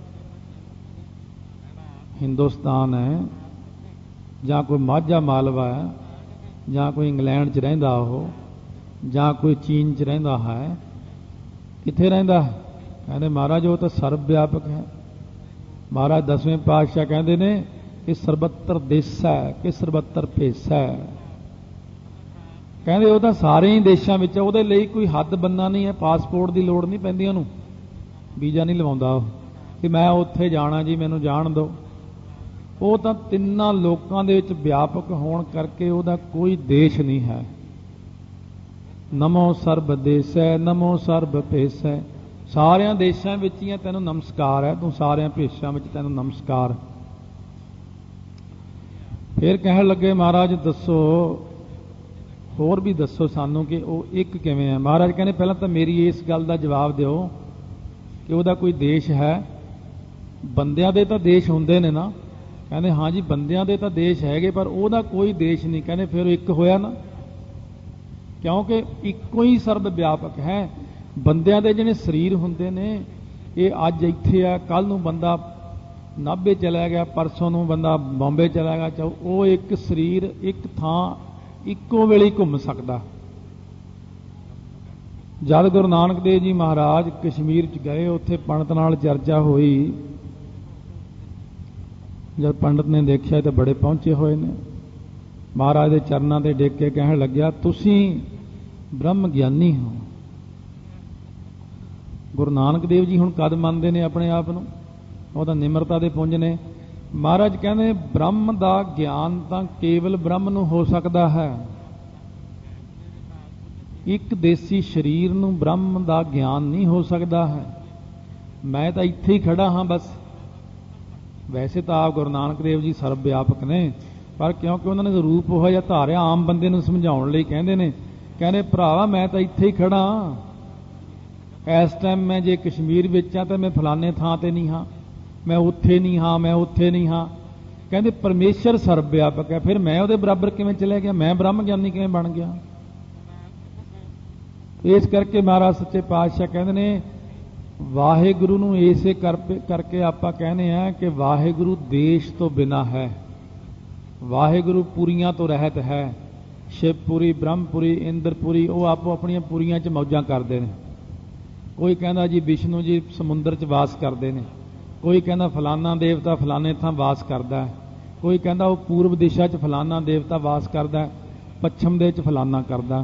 ਹਿੰਦੁਸਤਾਨ ਹੈ, ਜਾਂ ਕੋਈ ਮਾਝਾ ਮਾਲਵਾ ਹੈ, ਜਾਂ ਕੋਈ ਇੰਗਲੈਂਡ 'ਚ ਰਹਿੰਦਾ ਉਹ, ਜਾਂ ਕੋਈ ਚੀਨ 'ਚ ਰਹਿੰਦਾ ਹੈ, ਕਿੱਥੇ ਰਹਿੰਦਾ? ਕਹਿੰਦੇ ਮਹਾਰਾਜ ਉਹ ਤਾਂ ਸਰਬ ਵਿਆਪਕ ਹੈ। ਮਹਾਰਾਜ ਦਸਵੇਂ ਪਾਤਸ਼ਾਹ ਕਹਿੰਦੇ ਨੇ ਕਿ ਸਰਬੱਤਰ ਦੇਸਾ ਹੈ ਕਿ ਸਰਬੱਤਰ ਭੇਸਾ ਹੈ। ਕਹਿੰਦੇ ਉਹ ਤਾਂ ਸਾਰੇ ਹੀ ਦੇਸ਼ਾਂ ਵਿੱਚ, ਉਹਦੇ ਲਈ ਕੋਈ ਹੱਦ ਬੰਨਾ ਨਹੀਂ ਹੈ, ਪਾਸਪੋਰਟ ਦੀ ਲੋੜ ਨਹੀਂ ਪੈਂਦੀ ਉਹਨੂੰ, ਵੀਜ਼ਾ ਨਹੀਂ ਲਵਾਉਂਦਾ ਉਹ ਕਿ ਮੈਂ ਉੱਥੇ ਜਾਣਾ ਜੀ ਮੈਨੂੰ ਜਾਣ ਦਿਓ। ਉਹ ਤਾਂ ਤਿੰਨਾਂ ਲੋਕਾਂ ਦੇ ਵਿੱਚ ਵਿਆਪਕ ਹੋਣ ਕਰਕੇ ਉਹਦਾ ਕੋਈ ਦੇਸ਼ ਨਹੀਂ ਹੈ। ਨਮੋ ਸਰਬ ਦੇਸੈ ਨਮੋ ਸਰਬ ਭੇਸੈ, ਸਾਰਿਆਂ ਦੇਸ਼ਾਂ ਵਿੱਚ ਹੀ ਤੈਨੂੰ ਨਮਸਕਾਰ ਹੈ, ਤੂੰ ਸਾਰਿਆਂ ਭੇਸ਼ਾਂ ਵਿੱਚ ਤੈਨੂੰ ਨਮਸਕਾਰ। ਫਿਰ ਕਹਿਣ ਲੱਗੇ ਮਹਾਰਾਜ ਦੱਸੋ, ਹੋਰ ਵੀ ਦੱਸੋ ਸਾਨੂੰ ਕਿ ਉਹ ਇੱਕ ਕਿਵੇਂ ਹੈ। ਮਹਾਰਾਜ ਕਹਿੰਦੇ ਪਹਿਲਾਂ ਤਾਂ ਮੇਰੀ ਇਸ ਗੱਲ ਦਾ ਜਵਾਬ ਦਿਓ ਕਿ ਉਹਦਾ ਕੋਈ ਦੇਸ਼ ਹੈ? ਬੰਦਿਆਂ ਦੇ ਤਾਂ ਦੇਸ਼ ਹੁੰਦੇ ਨੇ ਨਾ। ਕਹਿੰਦੇ ਹਾਂ ਜੀ ਬੰਦਿਆਂ ਦੇ ਤਾਂ ਦੇਸ਼ ਹੈਗੇ, ਪਰ ਉਹਦਾ ਕੋਈ ਦੇਸ਼ ਨਹੀਂ। ਕਹਿੰਦੇ ਫਿਰ ਉਹ ਇੱਕ ਹੋਇਆ ਨਾ, ਕਿਉਂਕਿ ਇੱਕੋ ਹੀ ਸਰਬ ਵਿਆਪਕ ਹੈ। ਬੰਦਿਆਂ ਦੇ ਜਿਹੜੇ ਸਰੀਰ ਹੁੰਦੇ ਨੇ ਇਹ ਅੱਜ ਇੱਥੇ ਆ, ਕੱਲ ਨੂੰ ਬੰਦਾ ਨਾਭੇ ਚਲਾ ਗਿਆ, ਪਰਸੋਂ ਨੂੰ ਬੰਦਾ ਬੰਬੇ ਚਲਾ ਗਿਆ, ਚਾਹੇ ਉਹ ਇੱਕ ਸਰੀਰ ਇੱਕ ਥਾਂ ਇੱਕੋ ਵੇਲੇ ਘੁੰਮ ਸਕਦਾ। ਜਦ ਗੁਰੂ ਨਾਨਕ ਦੇਵ ਜੀ ਮਹਾਰਾਜ ਕਸ਼ਮੀਰ 'ਚ ਗਏ, ਉੱਥੇ ਪੰਡਤ ਨਾਲ ਚਰਚਾ ਹੋਈ। ਜਦ ਪੰਡਤ ਨੇ ਦੇਖਿਆ ਤਾਂ ਬੜੇ ਪਹੁੰਚੇ ਹੋਏ ਨੇ, ਮਹਾਰਾਜ ਦੇ ਚਰਨਾਂ ਤੇ ਡਿੱਗ ਕੇ ਕਹਿਣ ਲੱਗਿਆ ਤੁਸੀਂ ਬ੍ਰਹਮ ਗਿਆਨੀ ਹੋ। ਗੁਰੂ ਨਾਨਕ ਦੇਵ ਜੀ ਹੁਣ ਕਦ ਮੰਨਦੇ ਨੇ ਆਪਣੇ ਆਪ ਨੂੰ? ਉਹ ਤਾਂ ਨਿਮਰਤਾ ਦੇ ਪੁੰਜ ਨੇ। ਮਹਾਰਾਜ ਕਹਿੰਦੇ ਬ੍ਰਹਮ ਦਾ ਗਿਆਨ ਤਾਂ ਕੇਵਲ ਬ੍ਰਹਮ ਨੂੰ ਹੋ ਸਕਦਾ ਹੈ। ਇੱਕ ਦੇਸੀ ਸਰੀਰ ਨੂੰ ਬ੍ਰਹਮ ਦਾ ਗਿਆਨ ਨਹੀਂ ਹੋ ਸਕਦਾ ਹੈ। ਮੈਂ ਤਾਂ ਇੱਥੇ ਹੀ ਖੜਾ ਹਾਂ ਬਸ। ਵੈਸੇ ਤਾਂ ਆਪ ਗੁਰੂ ਨਾਨਕ ਦੇਵ ਜੀ ਸਰਬ ਵਿਆਪਕ ਨੇ, ਪਰ ਕਿਉਂਕਿ ਉਹਨਾਂ ਨੇ ਰੂਪ ਉਹ ਜਿਹਾ ਧਾਰਿਆ, ਆਮ ਬੰਦੇ ਨੂੰ ਸਮਝਾਉਣ ਲਈ ਕਹਿੰਦੇ ਨੇ। ਕਹਿੰਦੇ ਭਰਾਵਾ ਮੈਂ ਤਾਂ ਇੱਥੇ ਹੀ ਖੜਾ ਹਾਂ, ਇਸ ਟਾਈਮ ਮੈਂ ਜੇ ਕਸ਼ਮੀਰ ਵਿੱਚ ਆ ਤਾਂ ਮੈਂ ਫਲਾਣੇ ਥਾਂ ਤੇ ਨਹੀਂ ਹਾਂ, ਮੈਂ ਉੱਥੇ ਨਹੀਂ ਹਾਂ, ਮੈਂ ਉੱਥੇ ਨਹੀਂ ਹਾਂ। ਕਹਿੰਦੇ ਪਰਮੇਸ਼ਰ ਸਰਬ ਵਿਆਪਕ ਹੈ, ਫਿਰ ਮੈਂ ਉਹਦੇ ਬਰਾਬਰ ਕਿਵੇਂ ਚਲੇ ਗਿਆ? ਮੈਂ ਬ੍ਰਹਮ ਗਿਆਨੀ ਕਿਵੇਂ ਬਣ ਗਿਆ? ਇਸ ਕਰਕੇ ਮਹਾਰਾਜ ਸੱਚੇ ਪਾਤਸ਼ਾਹ ਕਹਿੰਦੇ ਨੇ ਵਾਹਿਗੁਰੂ ਨੂੰ ਇਸੇ ਕਰਕੇ ਆਪਾਂ ਕਹਿੰਦੇ ਆ ਕਿ ਵਾਹਿਗੁਰੂ ਦੇਸ਼ ਤੋਂ ਬਿਨਾਂ ਹੈ, ਵਾਹਿਗੁਰੂ ਪੁਰੀਆਂ ਤੋਂ ਰਹਿਤ ਹੈ। ਸ਼ਿਵਪੁਰੀ, ਬ੍ਰਹਮਪੁਰੀ, ਇੰਦਰਪੁਰੀ ਉਹ ਆਪੋ ਆਪਣੀਆਂ ਪੁਰੀਆਂ 'ਚ ਮੌਜਾਂ ਕਰਦੇ ਨੇ। ਕੋਈ ਕਹਿੰਦਾ ਜੀ ਵਿਸ਼ਨੂੰ ਜੀ ਸਮੁੰਦਰ 'ਚ ਵਾਸ ਕਰਦੇ ਨੇ, ਕੋਈ ਕਹਿੰਦਾ ਫਲਾਨਾ ਦੇਵਤਾ ਫਲਾਣੇ ਥਾਂ ਵਾਸ ਕਰਦਾ ਹੈ, ਕੋਈ ਕਹਿੰਦਾ ਉਹ ਪੂਰਬ ਦਿਸ਼ਾ 'ਚ ਫਲਾਨਾ ਦੇਵਤਾ ਵਾਸ ਕਰਦਾ, ਪੱਛਮ ਦੇ 'ਚ ਫਲਾਨਾ ਕਰਦਾ।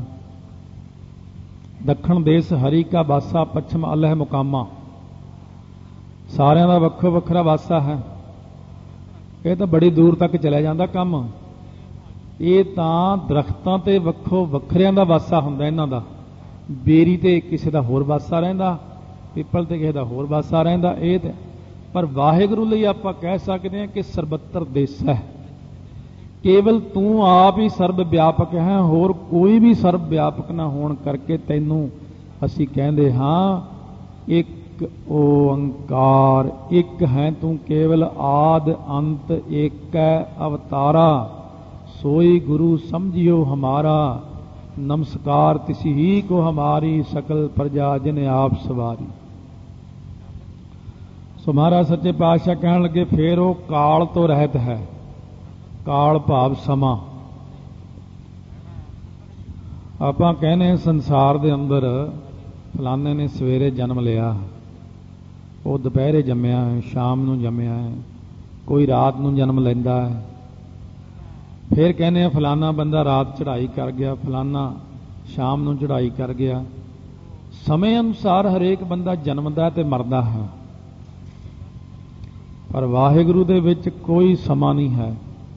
ਦੱਖਣ ਦੇਸ਼ ਹਰੀ ਕਾ ਵਾਸਾ, ਪੱਛਮ ਅਲਹ ਮੁਕਾਮਾ। ਸਾਰਿਆਂ ਦਾ ਵੱਖੋ ਵੱਖਰਾ ਵਾਸਾ ਹੈ। ਇਹ ਤਾਂ ਬੜੀ ਦੂਰ ਤੱਕ ਚਲਿਆ ਜਾਂਦਾ ਕੰਮ। ਇਹ ਤਾਂ ਦਰਖਤਾਂ ਤੇ ਵੱਖੋ ਵੱਖਰਿਆਂ ਦਾ ਵਾਸਾ ਹੁੰਦਾ ਇਹਨਾਂ ਦਾ। ਬੇਰੀ ਤੇ ਕਿਸੇ ਦਾ ਹੋਰ ਵਾਸਾ ਰਹਿੰਦਾ, ਪਿੱਪਲ ਤੇ ਕਿਸੇ ਦਾ ਹੋਰ ਵਾਸਾ ਰਹਿੰਦਾ। ਇਹ ਤੇ पर वाहिगुरु ਲਈ ਆਪਾਂ ਕਹਿ ਸਕਦੇ ਹਾਂ ਕਿ ਸਰਬੱਤਰ ਦੇਸ ਹੈ। ਕੇਵਲ ਤੂੰ ਆਪ ਹੀ ਸਰਬ ਵਿਆਪਕ ਹੈ, ਹੋਰ ਕੋਈ ਵੀ ਸਰਬ ਵਿਆਪਕ ਨਾ ਹੋਣ ਕਰਕੇ ਤੈਨੂੰ ਅਸੀਂ ਕਹਿੰਦੇ ਹਾਂ ਇੱਕ ਓੰਕਾਰ, ਇੱਕ ਹੈ ਤੂੰ ਕੇਵਲ ਆਦ ਅੰਤ ਇੱਕ ਹੈ ਅਵਤਾਰਾ, सोई गुरु समझियो हमारा, नमस्कार तिसी ही को हमारी, सकल प्रजा जिन आप सवारी। सो महाराज सच्चे पातशाह कहन लगे फिर वो काल तो रहत है, काल भाव समा। आपां कहने संसार दे अंदर फलाने ने सवेरे जन्म लिया, वो दोपहरे जम्मिया है, शाम नूं जम्मिया है, कोई रात नूं जन्म लैंदा है। फिर कहने फलाना बंदा रात चढ़ाई कर गया, फलाना शाम नूं चढ़ाई कर गया। समय अनुसार हरेक बंदा जन्मदा ते मरदा है, पर वाहिगुरु दे विच कोई समा नहीं है,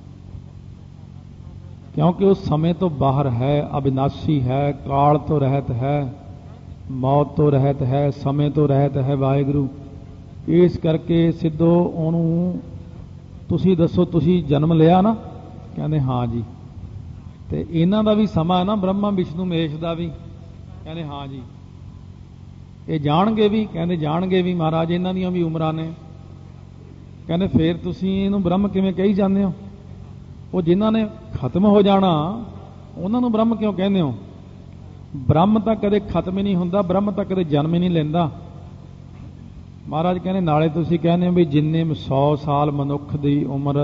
क्योंकि उस समय तो बाहर है, अविनाशी है, काल तो रहत है, मौत तो रहत है, समय तो रहत है वाहिगुरु। इस करके सिद्धो उहनूं तुसीं दसो तुसीं जन्म लिया ना? कहते हाँ जी। तो इन्हां दा भी समा है ना, ब्रह्मा विष्णु महेश का भी? कहते हाँ जी। ये जाणगे भी? कहते जाणगे भी महाराज, इन्हां दीयां भी उमरां ने। कहते फिर तुसीं इहनूं ब्रह्म किवें कही जांदे हो? वो जिन्हां ने खत्म हो जाना उन्हां नूं ब्रह्म क्यों कहंदे हो? ब्रह्म तां कदे खत्म ही नहीं हुंदा, ब्रह्म तां कदे जन्म ही नहीं लैंदा। महाराज कहने नाले तुसीं कहंदे हो भी जिन्ने सौ साल मनुख दी उम्र,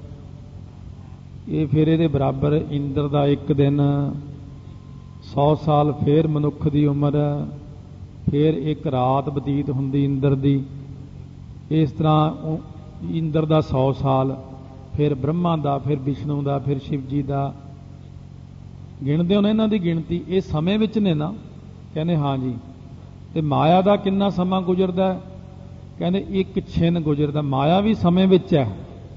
ये फिर ये बराबर इंद्र का एक दिन, सौ साल फिर मनुख की उम्र, फिर एक रात बतीत होंदी इंद्र की। इस तरह इंद्र का सौ साल, फिर ब्रह्मा का, फिर विष्णु का, फिर शिव जी का। गिणते हो ना इन्हां दी गिणती, ये समय विच ने ना? कहने हाँ जी। ते माया का कितना समा गुजरदा है? कहने एक छिन गुजरदा। माया भी समय विच है,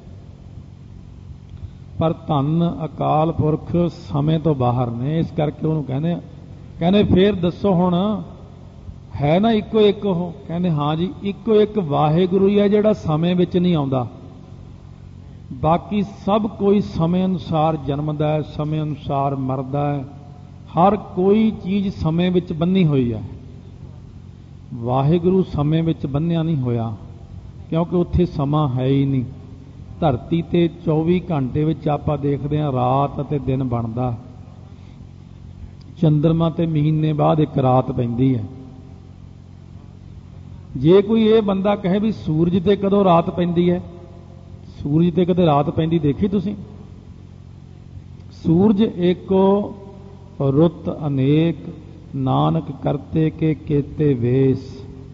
पर धन अकाल पुरख समय तो बाहर ने, इस करके उन्होंने कहने कहने फिर दसो हुण है ना इको एक हो? कहने हाँ जी, इको एक वाहिगुरु ही है जिहड़ा समय विच नहीं आउंदा, बाकी सब कोई समय अनुसार जन्मदा है, समय अनुसार मरदा है, हर कोई चीज़ समय विच बन्नी हुई है। वाहिगुरु समय विच बन्निया नहीं होया, क्योंकि उत्थे समा है ही नहीं। धरती ते चौबी घंटे विच आपां देखदे हां रात अते दिन बनदा, चंद्रमा ते महीने बाद एक रात पैंदी है। जे कोई ये बंदा कहे भी सूरज ते कदों रात पैंदी है, सूरज ते कदे रात पैंदी देखी तुसीं? सूरज एको रुत अनेक, नानक करते के केते वेस।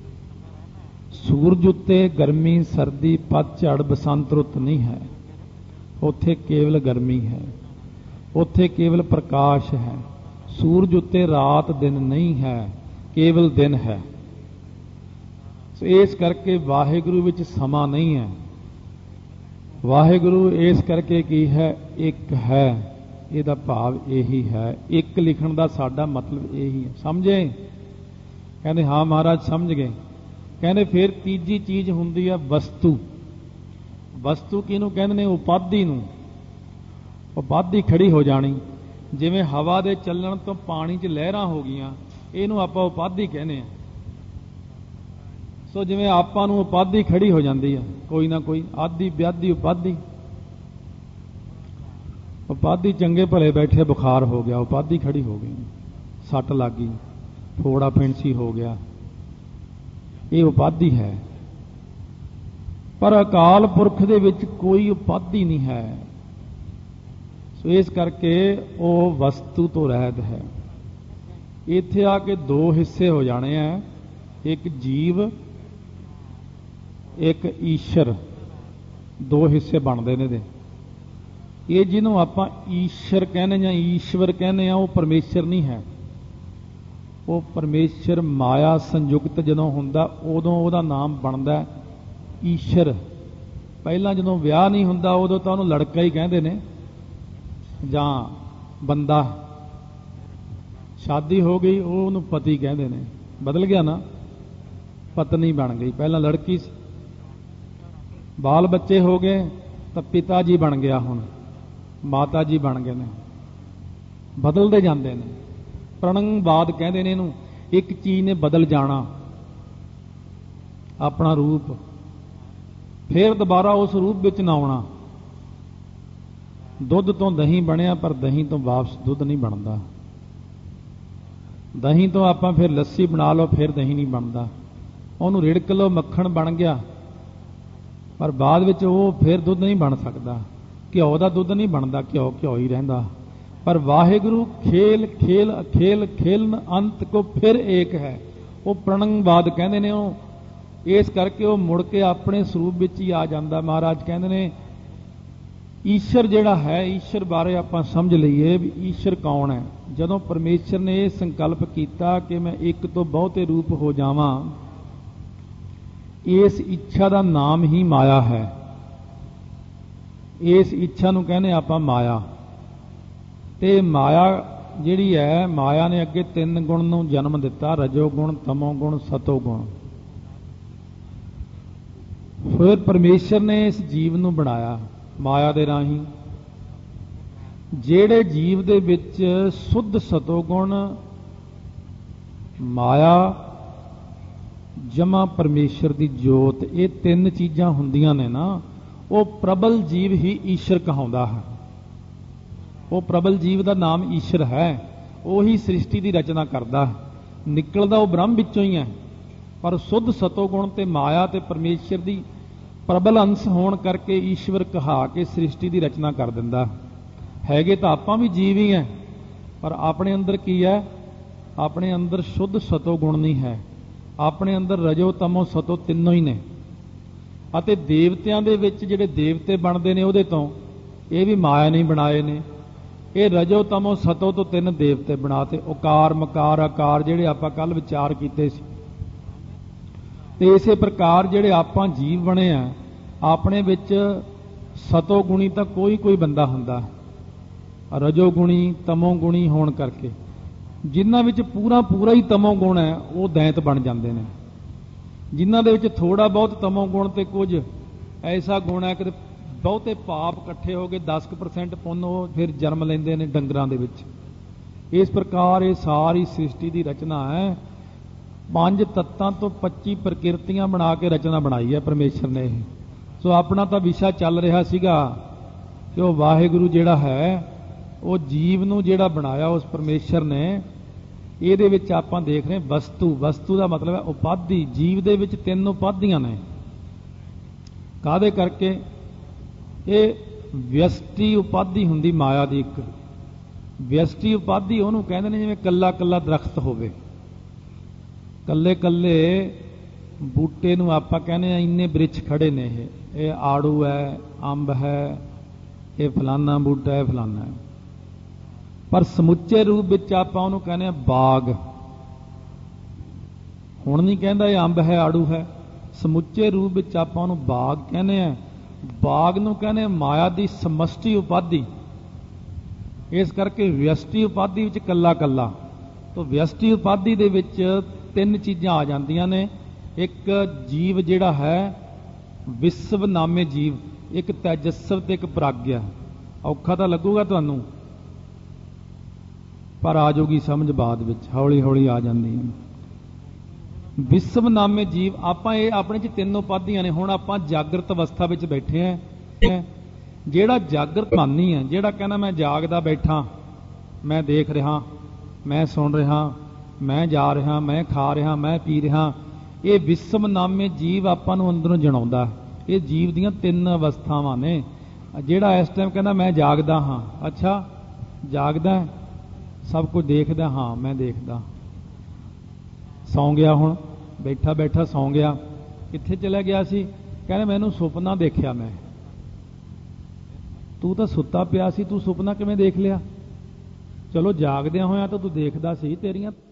सूरज उत्ते गर्मी सर्दी पतझड़ बसंत रुत नहीं है, उत्थे केवल गर्मी है, उत्थे केवल प्रकाश है। सूरज उत्ते रात दिन नहीं है, केवल दिन है। सो इस करके वाहिगुरु विच समा नहीं है। वाहिगुरु इस करके की है? एक है। ਇਹਦਾ ਭਾਵ यही है। एक लिखण का साडा मतलब यही है। समझे? कहते हाँ महाराज समझ गए। कहते फिर तीजी चीज हुंदी है वस्तु। वस्तु किहनूं कहंदे ने? उपाधि नूं। उपाधि खड़ी हो जानी, जिवें हवा दे चलण तो पानी च लहरां हो गईयां, इहनूं आपां उपाधि कहने आ। सो जिवें आपां नूं उपाधि खड़ी हो जाती है, कोई ना कोई आदि व्याधि उपाधि। उपाधि चंगे भले बैठे बुखार हो गया, उपाधि खड़ी हो गई, सट लग गई, फोड़ा फिंसी हो गया, ये उपाधि है। पर अकाल पुरख दे विच कोई उपाधि नहीं है। सो इस करके वो वस्तु तो रहत है। इत्थे आके दो हिस्से हो जाने हैं, एक जीव एक ईश्वर, दो हिस्से बनते ने दे। ये जिन्हों आप ईश्वर कहने या ईश्वर कहने वो परमेश्वर नहीं है। वो परमेश्वर माया संयुक्त जदों हुंदा उदों उहदा नाम बनदा ईश्वर। पहला जदों विआह नहीं हुंदा उदों तां उहनूं लड़का ही कहंदे ने जां बंदा। शादी हो गई उहनूं पति कहंदे ने। बदल गया ना, पत्नी बन गई, पहला लड़की सी। ਬਾਲ ਬੱਚੇ ਹੋ ਗਏ ਤਾਂ ਪਿਤਾ ਜੀ ਬਣ ਗਿਆ, ਹੁਣ ਮਾਤਾ ਜੀ ਬਣ ਗਏ ਨੇ, ਬਦਲਦੇ ਜਾਂਦੇ ਨੇ। ਪ੍ਰਣੰਗਵਾਦ ਕਹਿੰਦੇ ਨੇ ਇਹਨੂੰ। ਇੱਕ ਚੀਜ਼ ਨੇ ਬਦਲ ਜਾਣਾ ਆਪਣਾ ਰੂਪ, ਫਿਰ ਦੁਬਾਰਾ ਉਸ ਰੂਪ ਵਿੱਚ ਨਾ ਆਉਣਾ। ਦੁੱਧ ਤੋਂ ਦਹੀਂ ਬਣਿਆ, ਪਰ ਦਹੀਂ ਤੋਂ ਵਾਪਸ ਦੁੱਧ ਨਹੀਂ ਬਣਦਾ। ਦਹੀਂ ਤੋਂ ਆਪਾਂ ਫਿਰ ਲੱਸੀ ਬਣਾ ਲਓ, ਫਿਰ ਦਹੀਂ ਨਹੀਂ ਬਣਦਾ। ਉਹਨੂੰ ਰਿੜਕ ਲਓ, ਮੱਖਣ ਬਣ ਗਿਆ, ਪਰ ਬਾਅਦ ਵਿੱਚ ਉਹ ਫਿਰ ਦੁੱਧ ਨਹੀਂ ਬਣ ਸਕਦਾ। ਘਿਓ ਦਾ ਦੁੱਧ ਨਹੀਂ ਬਣਦਾ, ਘਿਓ ਘਿਓ ਹੀ ਰਹਿੰਦਾ। ਪਰ ਵਾਹਿਗੁਰੂ ਖੇਲ ਖੇਲ ਅਖੇਲ ਖੇਲਨ ਅੰਤ ਕੋ ਫਿਰ ਏਕ ਹੈ। ਉਹ ਪ੍ਰਣੰਗਵਾਦ ਕਹਿੰਦੇ ਨੇ। ਉਹ ਇਸ ਕਰਕੇ ਉਹ ਮੁੜ ਕੇ ਆਪਣੇ ਸਰੂਪ ਵਿੱਚ ਹੀ ਆ ਜਾਂਦਾ। ਮਹਾਰਾਜ ਕਹਿੰਦੇ ਨੇ ਈਸ਼ਰ ਜਿਹੜਾ ਹੈ, ਈਸ਼ਰ ਬਾਰੇ ਆਪਾਂ ਸਮਝ ਲਈਏ ਵੀ ਈਸ਼ਰ ਕੌਣ ਹੈ। ਜਦੋਂ ਪਰਮੇਸ਼ਰ ਨੇ ਇਹ ਸੰਕਲਪ ਕੀਤਾ ਕਿ ਮੈਂ ਇੱਕ ਤੋਂ ਬਹੁਤੇ ਰੂਪ ਹੋ ਜਾਵਾਂ, ਇਸ ਇੱਛਾ ਦਾ ਨਾਮ ਹੀ ਮਾਇਆ ਹੈ। ਇਸ ਇੱਛਾ ਨੂੰ ਕਹਿੰਦੇ ਆਪਾਂ ਮਾਇਆ। ਤੇ ਮਾਇਆ ਜਿਹੜੀ ਹੈ, ਮਾਇਆ ਨੇ ਅੱਗੇ ਤਿੰਨ ਗੁਣ ਨੂੰ ਜਨਮ ਦਿੱਤਾ, ਰਜੋ ਗੁਣ, ਤਮੋ ਗੁਣ, ਸਤੋ ਗੁਣ। ਫਿਰ ਪਰਮੇਸ਼ਰ ਨੇ ਇਸ ਜੀਵ ਨੂੰ ਬਣਾਇਆ ਮਾਇਆ ਦੇ ਰਾਹੀਂ। ਜਿਹੜੇ ਜੀਵ ਦੇ ਵਿੱਚ ਸੁੱਧ ਸਤੋ ਗੁਣ, ਮਾਇਆ, ਜਮਾ ਪਰਮੇਸ਼ਰ ਦੀ ਜੋਤ, ਇਹ ਤਿੰਨ ਚੀਜ਼ਾਂ ਹੁੰਦੀਆਂ ਨੇ ਨਾ, ਉਹ ਪ੍ਰਬਲ ਜੀਵ ਹੀ ਈਸ਼ਰ ਕਹਾਉਂਦਾ ਹੈ। ਉਹ ਪ੍ਰਬਲ ਜੀਵ ਦਾ ਨਾਮ ਈਸ਼ਰ ਹੈ। ਉਹੀ ਸ੍ਰਿਸ਼ਟੀ ਦੀ ਰਚਨਾ ਕਰਦਾ ਹੈ। ਨਿਕਲਦਾ ਉਹ ਬ੍ਰਹਮ ਵਿੱਚੋਂ ਹੀ ਹੈ, ਪਰ ਸੁੱਧ ਸਤੋ ਗੁਣ ਤੇ ਮਾਇਆ ਤੇ ਪਰਮੇਸ਼ਰ ਦੀ ਪ੍ਰਬਲ ਅੰਸ਼ ਹੋਣ ਕਰਕੇ ਈਸ਼ਵਰ ਕਹਾ ਕੇ ਸ੍ਰਿਸ਼ਟੀ ਦੀ ਰਚਨਾ ਕਰ ਦਿੰਦਾ। ਹੈਗੇ ਤਾਂ ਆਪਾਂ ਵੀ ਜੀਵ ਹੀ ਹੈ, ਪਰ ਆਪਣੇ ਅੰਦਰ ਕੀ ਹੈ? ਆਪਣੇ ਅੰਦਰ ਸ਼ੁੱਧ ਸਤੋ ਗੁਣ ਨਹੀਂ ਹੈ। ਆਪਣੇ ਅੰਦਰ ਰਜੋ ਤਮੋ ਸਤੋ ਤਿੰਨੋਂ ਹੀ ਨੇ। ਅਤੇ ਦੇਵਤਿਆਂ ਦੇ ਵਿੱਚ ਜਿਹੜੇ ਦੇਵਤੇ ਬਣਦੇ ਨੇ ਉਹਦੇ ਤੋਂ ਇਹ ਵੀ ਮਾਇਆ ਨਹੀਂ ਬਣਾਏ ਨੇ। ਇਹ ਰਜੋ ਤਮੋ ਸਤੋ ਤੋਂ ਤਿੰਨ ਦੇਵਤੇ ਬਣਾਤੇ, ਓਕਾਰ ਮਕਾਰ ਆਕਾਰ, ਜਿਹੜੇ ਆਪਾਂ ਕੱਲ ਵਿਚਾਰ ਕੀਤੇ ਸੀ। ਤੇ ਇਸੇ ਪ੍ਰਕਾਰ ਜਿਹੜੇ ਆਪਾਂ ਜੀਵ ਬਣੇ ਆ, ਆਪਣੇ ਵਿੱਚ ਸਤੋ ਗੁਣੀ ਤਾਂ ਕੋਈ ਕੋਈ ਬੰਦਾ ਹੁੰਦਾ, ਰਜੋ ਗੁਣੀ ਤਮੋ ਗੁਣੀ ਹੋਣ ਕਰਕੇ ਜਿਨ੍ਹਾਂ ਵਿੱਚ ਪੂਰਾ ਪੂਰਾ ਹੀ ਤਮੋ ਗੁਣ ਹੈ ਉਹ ਦੈਂਤ ਬਣ ਜਾਂਦੇ ਨੇ। ਜਿਨ੍ਹਾਂ ਦੇ ਵਿੱਚ ਥੋੜਾ ਬਹੁਤ ਤਮੋ ਗੁਣ ਤੇ ਕੁਝ ਐਸਾ ਗੁਣ ਹੈ ਕਿ ਬਹੁਤੇ ਪਾਪ ਇਕੱਠੇ ਹੋ ਕੇ ਦਸ ਕੁ ਪਰਸੈਂਟ ਪੁੰਨ, ਉਹ ਫਿਰ ਜਨਮ ਲੈਂਦੇ ਨੇ ਡੰਗਰਾਂ ਦੇ ਵਿੱਚ। ਇਸ ਪ੍ਰਕਾਰ ਇਹ ਸਾਰੀ ਸ੍ਰਿਸ਼ਟੀ ਦੀ ਰਚਨਾ ਹੈ। ਪੰਜ ਤੱਤਾਂ ਤੋਂ ਪੱਚੀ ਪ੍ਰਕਿਰਤੀਆਂ ਬਣਾ ਕੇ ਰਚਨਾ ਬਣਾਈ ਹੈ ਪਰਮੇਸ਼ਰ ਨੇ। ਇਹ ਸੋ ਆਪਣਾ ਤਾਂ ਵਿਸ਼ਾ ਚੱਲ ਰਿਹਾ ਸੀਗਾ ਕਿ ਉਹ ਵਾਹਿਗੁਰੂ ਜਿਹੜਾ ਹੈ, ਉਹ ਜੀਵ ਨੂੰ ਜਿਹੜਾ ਬਣਾਇਆ ਉਸ ਪਰਮੇਸ਼ਰ ਨੇ, ਇਹਦੇ ਵਿੱਚ ਆਪਾਂ ਦੇਖ ਰਹੇ ਵਸਤੂ। ਵਸਤੂ ਦਾ ਮਤਲਬ ਹੈ ਉਪਾਧੀ। ਜੀਵ ਦੇ ਵਿੱਚ ਤਿੰਨ ਉਪਾਧੀਆਂ ਨੇ। ਕਾਹਦੇ ਕਰਕੇ? ਇਹ ਵਿਅਸ਼ਟੀ ਉਪਾਧੀ ਹੁੰਦੀ ਮਾਇਆ ਦੀ। ਇੱਕ ਵਿਅਸ਼ਟੀ ਉਪਾਧੀ ਉਹਨੂੰ ਕਹਿੰਦੇ ਨੇ ਜਿਵੇਂ ਕੱਲਾ ਕੱਲਾ ਦਰਖਤ ਹੋਵੇ। ਕੱਲੇ ਕੱਲੇ ਬੂਟੇ ਨੂੰ ਆਪਾਂ ਕਹਿੰਦੇ ਆ ਇੰਨੇ ਬ੍ਰਿਛ ਖੜੇ ਨੇ, ਇਹ ਇਹ ਆੜੂ ਹੈ, ਅੰਬ ਹੈ, ਇਹ ਫਲਾਨਾ ਬੂਟਾ ਹੈ, ਫਲਾਨਾ ਹੈ। ਪਰ ਸਮੁੱਚੇ ਰੂਪ ਵਿੱਚ ਆਪਾਂ ਉਹਨੂੰ ਕਹਿੰਦੇ ਆ ਬਾਗ। ਹੁਣ ਨਹੀਂ ਕਹਿੰਦਾ ਇਹ ਅੰਬ ਹੈ, ਆੜੂ ਹੈ। ਸਮੁੱਚੇ ਰੂਪ ਵਿੱਚ ਆਪਾਂ ਉਹਨੂੰ ਬਾਗ ਕਹਿੰਦੇ ਆ। ਬਾਗ ਨੂੰ ਕਹਿੰਦੇ ਮਾਇਆ ਦੀ ਸਮਸ਼ਟੀ ਉਪਾਧੀ। ਇਸ ਕਰਕੇ ਵਿਅਸ਼ਟੀ ਉਪਾਧੀ ਵਿੱਚ ਕੱਲਾ ਕੱਲਾ। ਤਾਂ ਵਿਅਸ਼ਟੀ ਉਪਾਧੀ ਦੇ ਵਿੱਚ ਤਿੰਨ ਚੀਜ਼ਾਂ ਆ ਜਾਂਦੀਆਂ ਨੇ। ਇੱਕ ਜੀਵ ਜਿਹੜਾ ਹੈ ਵਿਸ਼ਵ ਨਾਮੇ ਜੀਵ, ਇੱਕ ਤੇਜਸਵ ਤੇ ਇੱਕ ਪ੍ਰਾਗਿਆ। ਔਖਾ ਤਾਂ ਲੱਗੂਗਾ ਤੁਹਾਨੂੰ, ਪਰ ਆ ਜਾਊਗੀ ਸਮਝ ਬਾਅਦ ਵਿੱਚ, ਹੌਲੀ ਹੌਲੀ ਆ ਜਾਂਦੀ ਹੈ। ਵਿਸ਼ਵ ਨਾਮੇ ਜੀਵ, ਆਪਾਂ ਇਹ ਆਪਣੇ 'ਚ ਤਿੰਨ ਉਪਾਧੀਆਂ ਨੇ। ਹੁਣ ਆਪਾਂ ਜਾਗਰਤ ਅਵਸਥਾ ਵਿੱਚ ਬੈਠੇ ਹਾਂ। ਜਿਹੜਾ ਜਾਗਰਤ ਮਾਨੀ ਹੈ, ਜਿਹੜਾ ਕਹਿੰਦਾ ਮੈਂ ਜਾਗਦਾ ਬੈਠਾ, ਮੈਂ ਦੇਖ ਰਿਹਾ, ਮੈਂ ਸੁਣ ਰਿਹਾ, ਮੈਂ ਜਾ ਰਿਹਾ, ਮੈਂ ਖਾ ਰਿਹਾ, ਮੈਂ ਪੀ ਰਿਹਾ, ਇਹ ਵਿਸ਼ਵ ਨਾਮੇ ਜੀਵ ਆਪਾਂ ਨੂੰ ਅੰਦਰੋਂ ਜਣਾਉਂਦਾ। ਇਹ ਜੀਵ ਦੀਆਂ ਤਿੰਨ ਅਵਸਥਾਵਾਂ ਨੇ। ਜਿਹੜਾ ਇਸ ਟਾਈਮ ਕਹਿੰਦਾ ਮੈਂ ਜਾਗਦਾ ਹਾਂ, ਅੱਛਾ ਜਾਗਦਾ, ਸਭ ਕੁਝ ਦੇਖਦਾ, ਹਾਂ ਮੈਂ ਦੇਖਦਾ। ਸੌਂ ਗਿਆ, ਹੁਣ ਬੈਠਾ ਬੈਠਾ ਸੌਂ ਗਿਆ। ਕਿੱਥੇ ਚਲਾ ਗਿਆ ਸੀ? ਕਹਿੰਦਾ ਮੈਨੂੰ ਸੁਪਨਾ ਦੇਖਿਆ ਮੈਂ। ਤੂੰ ਤਾਂ ਸੁੱਤਾ ਪਿਆ ਸੀ, ਤੂੰ ਸੁਪਨਾ ਕਿਵੇਂ ਦੇਖ ਲਿਆ? ਚਲੋ ਜਾਗਦਿਆਂ ਹੋਇਆ ਤਾਂ ਤੂੰ ਦੇਖਦਾ ਸੀ, ਤੇਰੀਆਂ